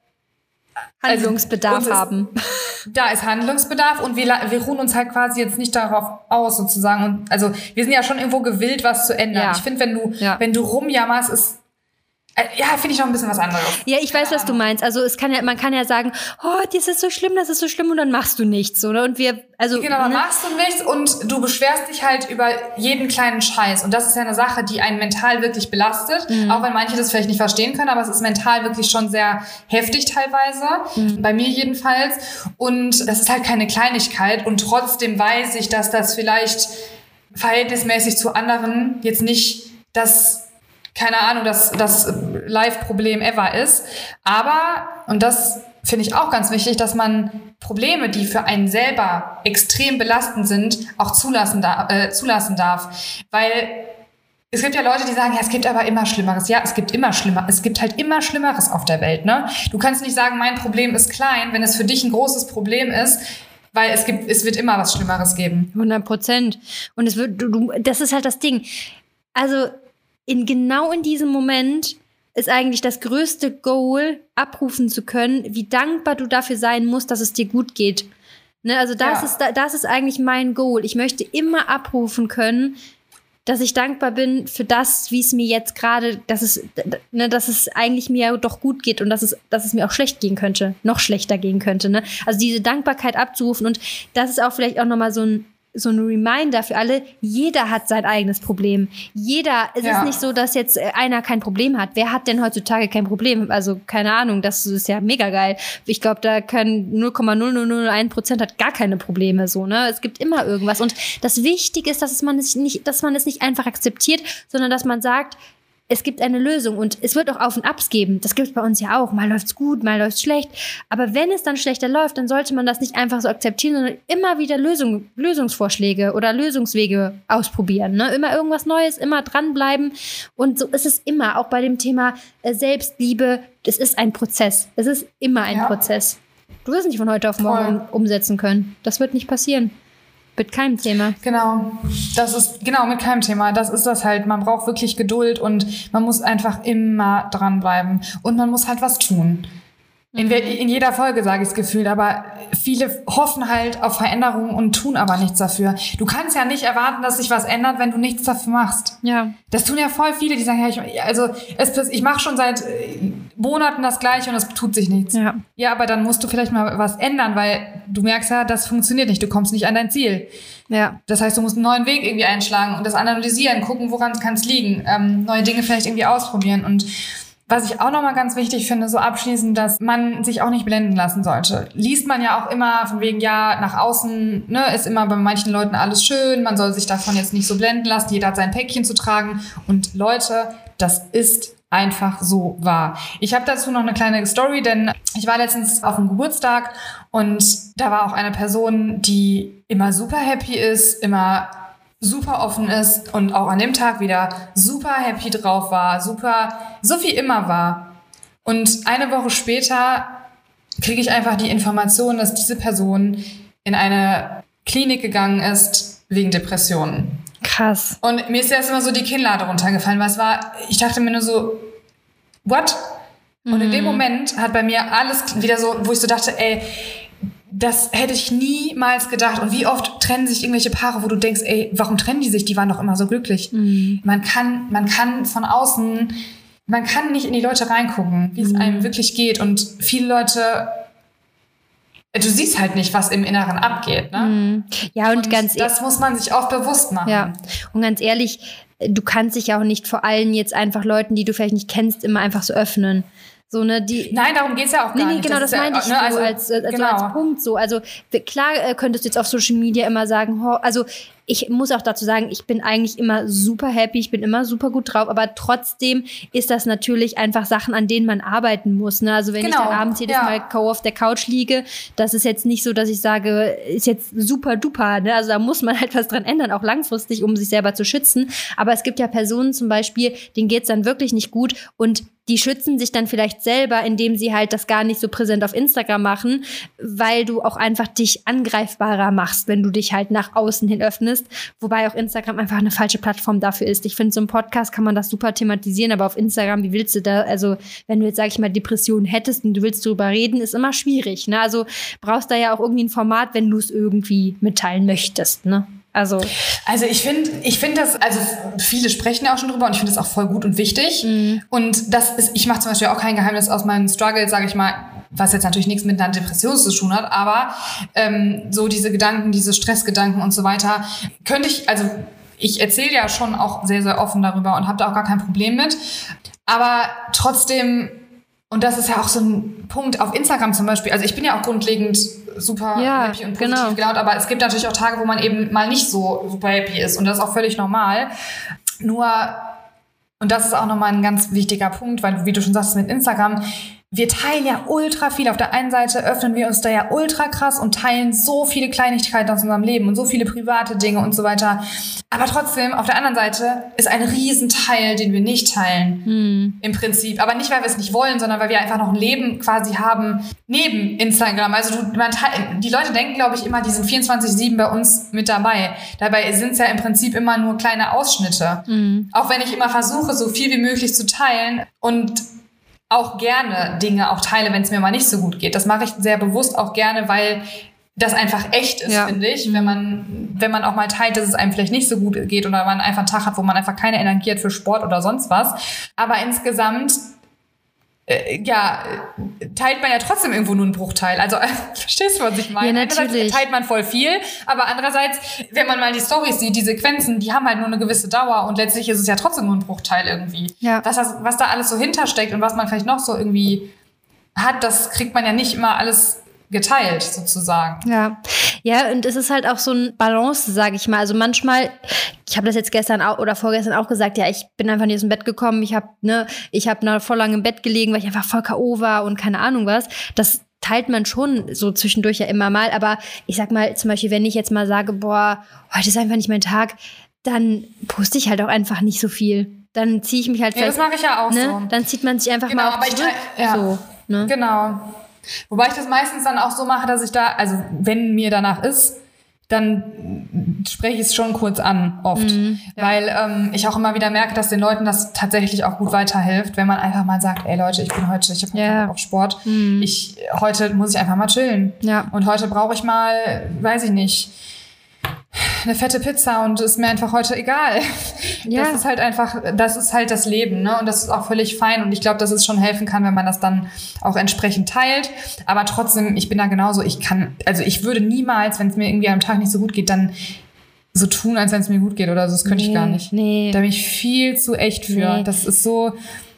Handlungsbedarf also, haben. Da ist Handlungsbedarf und wir, wir ruhen uns halt quasi jetzt nicht darauf aus, sozusagen. Und also wir sind ja schon irgendwo gewillt, was zu ändern. Ja. Ich finde, wenn du, ja. wenn du rumjammerst, ist ja, finde ich noch ein bisschen was anderes. Ja, ich weiß, was du meinst. Also es kann ja, man kann ja sagen, oh, das ist so schlimm, das ist so schlimm und dann machst du nichts, oder? Und wir, also genau, dann ne? machst du nichts und du beschwerst dich halt über jeden kleinen Scheiß. Und das ist ja eine Sache, die einen mental wirklich belastet. Mhm. Auch wenn manche das vielleicht nicht verstehen können, aber es ist mental wirklich schon sehr heftig teilweise. Mhm. Bei mir jedenfalls. Und das ist halt keine Kleinigkeit. Und trotzdem weiß ich, dass das vielleicht verhältnismäßig zu anderen jetzt nicht das keine Ahnung, das, das Live-Problem ever ist. Aber, und das finde ich auch ganz wichtig, dass man Probleme, die für einen selber extrem belastend sind, auch zulassen, da, äh, zulassen darf. Weil es gibt ja Leute, die sagen, ja, es gibt aber immer Schlimmeres. Ja, es gibt immer Schlimmer. Es gibt halt immer Schlimmeres auf der Welt, ne? Du kannst nicht sagen, mein Problem ist klein, wenn es für dich ein großes Problem ist, weil es gibt, es wird immer was Schlimmeres geben. hundert Prozent. Und es wird, du, du, das ist halt das Ding. Also, In genau in diesem Moment ist eigentlich das größte Goal, abrufen zu können, wie dankbar du dafür sein musst, dass es dir gut geht. Ne, also das, ja. ist, das ist eigentlich mein Goal. Ich möchte immer abrufen können, dass ich dankbar bin für das, wie es mir jetzt gerade, dass es, ne, dass es eigentlich mir doch gut geht und dass es, dass es mir auch schlecht gehen könnte, noch schlechter gehen könnte. Ne? Also diese Dankbarkeit abzurufen und das ist auch vielleicht auch nochmal so ein so ein Reminder für alle, jeder hat sein eigenes Problem. Jeder, es ja. ist nicht so, dass jetzt einer kein Problem hat. Wer hat denn heutzutage kein Problem? Also, keine Ahnung, das ist ja mega geil. Ich glaube, da können null Komma null null null eins Prozent hat gar keine Probleme, so, ne? Es gibt immer irgendwas. Und das Wichtige ist, dass es man es nicht, dass man es nicht einfach akzeptiert, sondern dass man sagt, es gibt eine Lösung und es wird auch Auf und Abs geben. Das gibt es bei uns ja auch. Mal läuft's gut, mal läuft's schlecht. Aber wenn es dann schlechter läuft, dann sollte man das nicht einfach so akzeptieren, sondern immer wieder Lösung, Lösungsvorschläge oder Lösungswege ausprobieren. Ne? Immer irgendwas Neues, immer dranbleiben. Und so ist es immer, auch bei dem Thema äh, Selbstliebe. Es ist ein Prozess. Es ist immer ein ja. Prozess. Du wirst nicht von heute auf morgen Voll. umsetzen können. Das wird nicht passieren. Mit keinem Thema. Genau, das ist, genau, mit keinem Thema. Das ist das halt. Man braucht wirklich Geduld und man muss einfach immer dranbleiben. Und man muss halt was tun. In, in jeder Folge sage ich es gefühlt, aber viele hoffen halt auf Veränderungen und tun aber nichts dafür. Du kannst ja nicht erwarten, dass sich was ändert, wenn du nichts dafür machst. Ja. Das tun ja voll viele, die sagen, ja, ich, also es, ich mache schon seit Monaten das Gleiche und es tut sich nichts. Ja. Ja, aber dann musst du vielleicht mal was ändern, weil du merkst ja, das funktioniert nicht, du kommst nicht an dein Ziel. Ja. Das heißt, du musst einen neuen Weg irgendwie einschlagen und das analysieren, gucken, woran kann es liegen, ähm, neue Dinge vielleicht irgendwie ausprobieren und Was ich auch nochmal ganz wichtig finde, so abschließend, dass man sich auch nicht blenden lassen sollte. Liest man ja auch immer von wegen, ja, nach außen, ne, ist immer bei manchen Leuten alles schön, man soll sich davon jetzt nicht so blenden lassen, jeder hat sein Päckchen zu tragen. Und Leute, das ist einfach so wahr. Ich habe dazu noch eine kleine Story, denn ich war letztens auf einem Geburtstag und da war auch eine Person, die immer super happy ist, immer super offen ist und auch an dem Tag wieder super happy drauf war, super, so wie immer war. Und eine Woche später kriege ich einfach die Information, dass diese Person in eine Klinik gegangen ist wegen Depressionen. Krass. Und mir ist erst immer so die Kinnlade runtergefallen, weil es war, ich dachte mir nur so, what? Und in dem Moment hat bei mir alles wieder so, wo ich so dachte, ey, das hätte ich niemals gedacht. Und wie oft trennen sich irgendwelche Paare, wo du denkst, ey, warum trennen die sich? Die waren doch immer so glücklich. Mhm. Man kann, man kann von außen, man kann nicht in die Leute reingucken, wie es mhm. einem wirklich geht. Und viele Leute, du siehst halt nicht, was im Inneren abgeht. Ne? Mhm. Ja, und, und ganz das muss man sich auch bewusst machen. Ja, und ganz ehrlich, du kannst dich ja auch nicht vor allem jetzt einfach Leuten, die du vielleicht nicht kennst, immer einfach so öffnen. So, ne, die, Nein, darum geht's ja auch gar nee, nee, nicht. Genau, das, das meine ja, ich ne, so also, als, als, genau. als Punkt so. Also klar äh, könntest du jetzt auf Social Media immer sagen, ho, also ich muss auch dazu sagen, ich bin eigentlich immer super happy, ich bin immer super gut drauf, aber trotzdem ist das natürlich einfach Sachen, an denen man arbeiten muss. Ne? Also wenn genau. ich dann abends jedes ja. Mal K O auf der Couch liege, das ist jetzt nicht so, dass ich sage, ist jetzt super duper. Ne? Also da muss man halt was dran ändern, auch langfristig, um sich selber zu schützen. Aber es gibt ja Personen zum Beispiel, denen geht's dann wirklich nicht gut und die schützen sich dann vielleicht selber, indem sie halt das gar nicht so präsent auf Instagram machen, weil du auch einfach dich angreifbarer machst, wenn du dich halt nach außen hin öffnest. Wobei auch Instagram einfach eine falsche Plattform dafür ist. Ich finde, so im Podcast kann man das super thematisieren, aber auf Instagram, wie willst du da, also wenn du jetzt, sag ich mal, Depressionen hättest und du willst darüber reden, ist immer schwierig. Ne? Also brauchst da ja auch irgendwie ein Format, wenn du es irgendwie mitteilen möchtest, ne? Also, also ich finde, ich finde das, also viele sprechen ja auch schon drüber und ich finde das auch voll gut und wichtig. Mhm. Und das ist, ich mache zum Beispiel auch kein Geheimnis aus meinem Struggle, sage ich mal, was jetzt natürlich nichts mit einer Depression zu tun hat, aber ähm, so diese Gedanken, diese Stressgedanken und so weiter, könnte ich, also ich erzähle ja schon auch sehr, sehr offen darüber und habe da auch gar kein Problem mit. Aber trotzdem, und das ist ja auch so ein Punkt auf Instagram zum Beispiel, also ich bin ja auch grundlegend super ja, happy und positiv genau. gelaunt, aber es gibt natürlich auch Tage, wo man eben mal nicht so super happy ist und das ist auch völlig normal. Nur, und das ist auch nochmal ein ganz wichtiger Punkt, weil, wie du schon sagst, mit Instagram, wir teilen ja ultra viel. Auf der einen Seite öffnen wir uns da ja ultra krass und teilen so viele Kleinigkeiten aus unserem Leben und so viele private Dinge und so weiter. Aber trotzdem, auf der anderen Seite ist ein Riesenteil, den wir nicht teilen, hm. im Prinzip. Aber nicht, weil wir es nicht wollen, sondern weil wir einfach noch ein Leben quasi haben neben Instagram. Also du, man, die Leute denken, glaube ich, immer, die sind vierundzwanzig sieben bei uns mit dabei. Dabei sind es ja im Prinzip immer nur kleine Ausschnitte. Hm. Auch wenn ich immer versuche, so viel wie möglich zu teilen und auch gerne Dinge auch teile, wenn es mir mal nicht so gut geht. Das mache ich sehr bewusst auch gerne, weil das einfach echt ist, ja. finde ich. Mhm. Wenn man, wenn man auch mal teilt, dass es einem vielleicht nicht so gut geht oder man einfach einen Tag hat, wo man einfach keine Energie hat für Sport oder sonst was. Aber insgesamt, äh, ja, teilt man ja trotzdem irgendwo nur einen Bruchteil. Also, äh, verstehst du, was ich meine? Ja, natürlich. Einerseits teilt man voll viel, aber andererseits, wenn man mal die Storys sieht, die Sequenzen, die haben halt nur eine gewisse Dauer und letztlich ist es ja trotzdem nur ein Bruchteil irgendwie. Ja. Was, das, was da alles so hintersteckt und was man vielleicht noch so irgendwie hat, das kriegt man ja nicht immer alles geteilt, sozusagen. Ja, ja, und es ist halt auch so ein Balance, sage ich mal. Also manchmal, ich habe das jetzt gestern auch, oder vorgestern auch gesagt, ja, ich bin einfach nicht aus dem Bett gekommen, ich habe ne, ich habe noch voll lange im Bett gelegen, weil ich einfach voll K O war und keine Ahnung was. Das teilt man schon so zwischendurch ja immer mal, aber ich sag mal, zum Beispiel, wenn ich jetzt mal sage, boah, heute ist einfach nicht mein Tag, dann poste ich halt auch einfach nicht so viel. Dann ziehe ich mich halt ja, das mache ich ja auch ne? so. Dann zieht man sich einfach genau, mal auf aber zurück. Ich, ja, so, ne? Genau. Wobei ich das meistens dann auch so mache, dass ich da, also wenn mir danach ist, dann spreche ich es schon kurz an, oft. Mhm, ja. Weil ähm, ich auch immer wieder merke, dass den Leuten das tatsächlich auch gut weiterhilft, wenn man einfach mal sagt, ey Leute, ich bin heute, ich habe ja. Bock auf Sport, mhm. ich, heute muss ich einfach mal chillen. Ja. Und heute brauche ich mal, weiß ich nicht, eine fette Pizza und ist mir einfach heute egal. Ja. Das ist halt einfach, das ist halt das Leben, ne? Und das ist auch völlig fein und ich glaube, dass es schon helfen kann, wenn man das dann auch entsprechend teilt. Aber trotzdem, ich bin da genauso, ich kann, also ich würde niemals, wenn es mir irgendwie am Tag nicht so gut geht, dann so tun, als wenn es mir gut geht oder so, das könnte nee, ich gar nicht. Nee. Da bin ich viel zu echt für. Nee. Das ist so,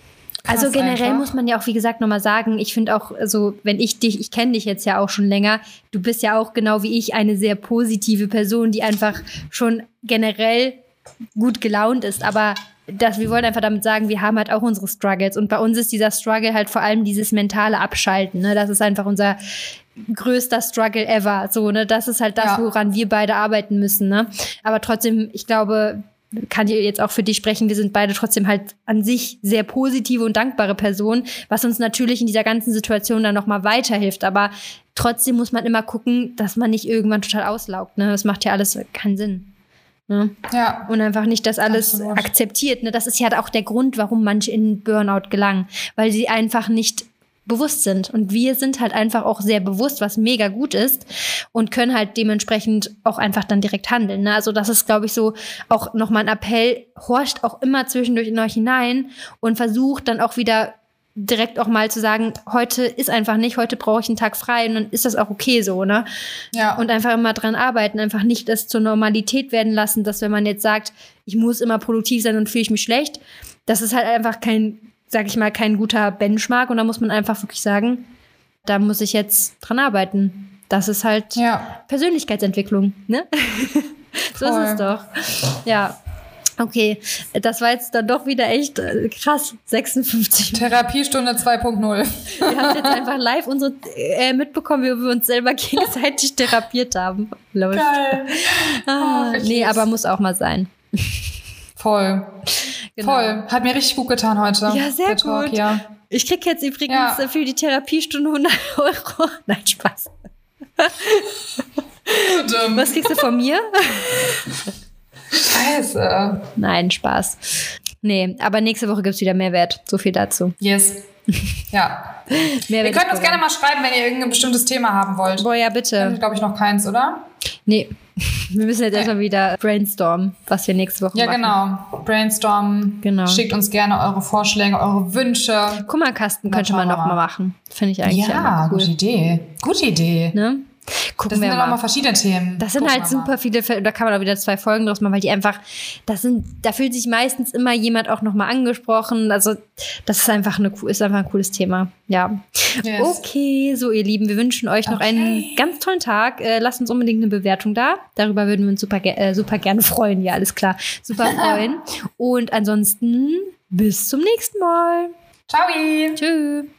Krass also generell einfach. muss man ja auch, wie gesagt, nochmal sagen, ich finde auch, also wenn ich dich, ich kenne dich jetzt ja auch schon länger, du bist ja auch genau wie ich eine sehr positive Person, die einfach schon generell gut gelaunt ist, aber das, wir wollen einfach damit sagen, wir haben halt auch unsere Struggles und bei uns ist dieser Struggle halt vor allem dieses mentale Abschalten, ne? Das ist einfach unser größter Struggle ever, so, ne? Das ist halt das, Ja. woran wir beide arbeiten müssen, ne? Aber trotzdem, ich glaube, kann ich jetzt auch für dich sprechen, wir sind beide trotzdem halt an sich sehr positive und dankbare Personen, was uns natürlich in dieser ganzen Situation dann nochmal weiterhilft, aber trotzdem muss man immer gucken, dass man nicht irgendwann total auslaugt, ne? Das macht ja alles keinen Sinn. Ne? Ja. Und einfach nicht das alles Absolut. akzeptiert. Ne? Das ist ja auch der Grund, warum manche in Burnout gelangen, weil sie einfach nicht bewusst sind. Und wir sind halt einfach auch sehr bewusst, was mega gut ist und können halt dementsprechend auch einfach dann direkt handeln. Ne? Also das ist, glaube ich, so auch nochmal ein Appell, horcht auch immer zwischendurch in euch hinein und versucht dann auch wieder direkt auch mal zu sagen, heute ist einfach nicht, heute brauche ich einen Tag frei und dann ist das auch okay so, ne? Ja. Und einfach immer dran arbeiten, einfach nicht das zur Normalität werden lassen, dass wenn man jetzt sagt, ich muss immer produktiv sein und fühle ich mich schlecht, das ist halt einfach kein, sag ich mal, kein guter Benchmark und da muss man einfach wirklich sagen, da muss ich jetzt dran arbeiten. Das ist halt Ja. Persönlichkeitsentwicklung, ne? So Voll. ist es doch. Ja. Okay, das war jetzt dann doch wieder echt äh, krass, sechsundfünfzig. Therapiestunde zwei Punkt null. Wir haben jetzt einfach live unsere äh, mitbekommen, wie wir uns selber gegenseitig therapiert haben. Läuft. Geil. Ah, Ach, ich nee, lieb's. aber muss auch mal sein. Voll. Genau. Voll. Hat mir richtig gut getan heute. Ja, sehr der Talk, gut. Ja. Ich krieg jetzt übrigens Ja. äh, für die Therapiestunde hundert Euro. Nein, Spaß. Was kriegst du von mir? Scheiße. Nein, Spaß. Nee, aber nächste Woche gibt's wieder Mehrwert. So viel dazu. Yes. Ja. Ihr Mehrwert könnt ist uns gerne mal schreiben, wenn ihr irgendein bestimmtes Thema haben wollt. Boah, ja, Wir haben, bitte. glaube ich, noch keins, oder? Nee. Wir müssen jetzt erstmal wieder brainstormen, was wir nächste Woche Ja, machen. genau. Brainstorm. Genau. Schickt uns gerne eure Vorschläge, eure Wünsche. Kummerkasten Dann könnte man schauen wir noch mal mal. machen. Finde ich eigentlich Ja, immer cool. gute Idee. Gute Idee. Ne? Das Gucken sind wir dann auch mal. mal verschiedene Themen. Das sind Gucken halt wir mal. super viele Fälle, da kann man auch wieder zwei Folgen draus machen, weil die einfach, das sind, da fühlt sich meistens immer jemand auch nochmal angesprochen. Also das ist einfach eine, ist einfach ein cooles Thema. Ja. Yes. Okay, so ihr Lieben, wir wünschen euch noch Okay. einen ganz tollen Tag. Äh, lasst uns unbedingt eine Bewertung da. Darüber würden wir uns super, ge- äh, super gerne freuen. Ja, alles klar. Super freuen. Und ansonsten bis zum nächsten Mal. Ciao. Tschüss.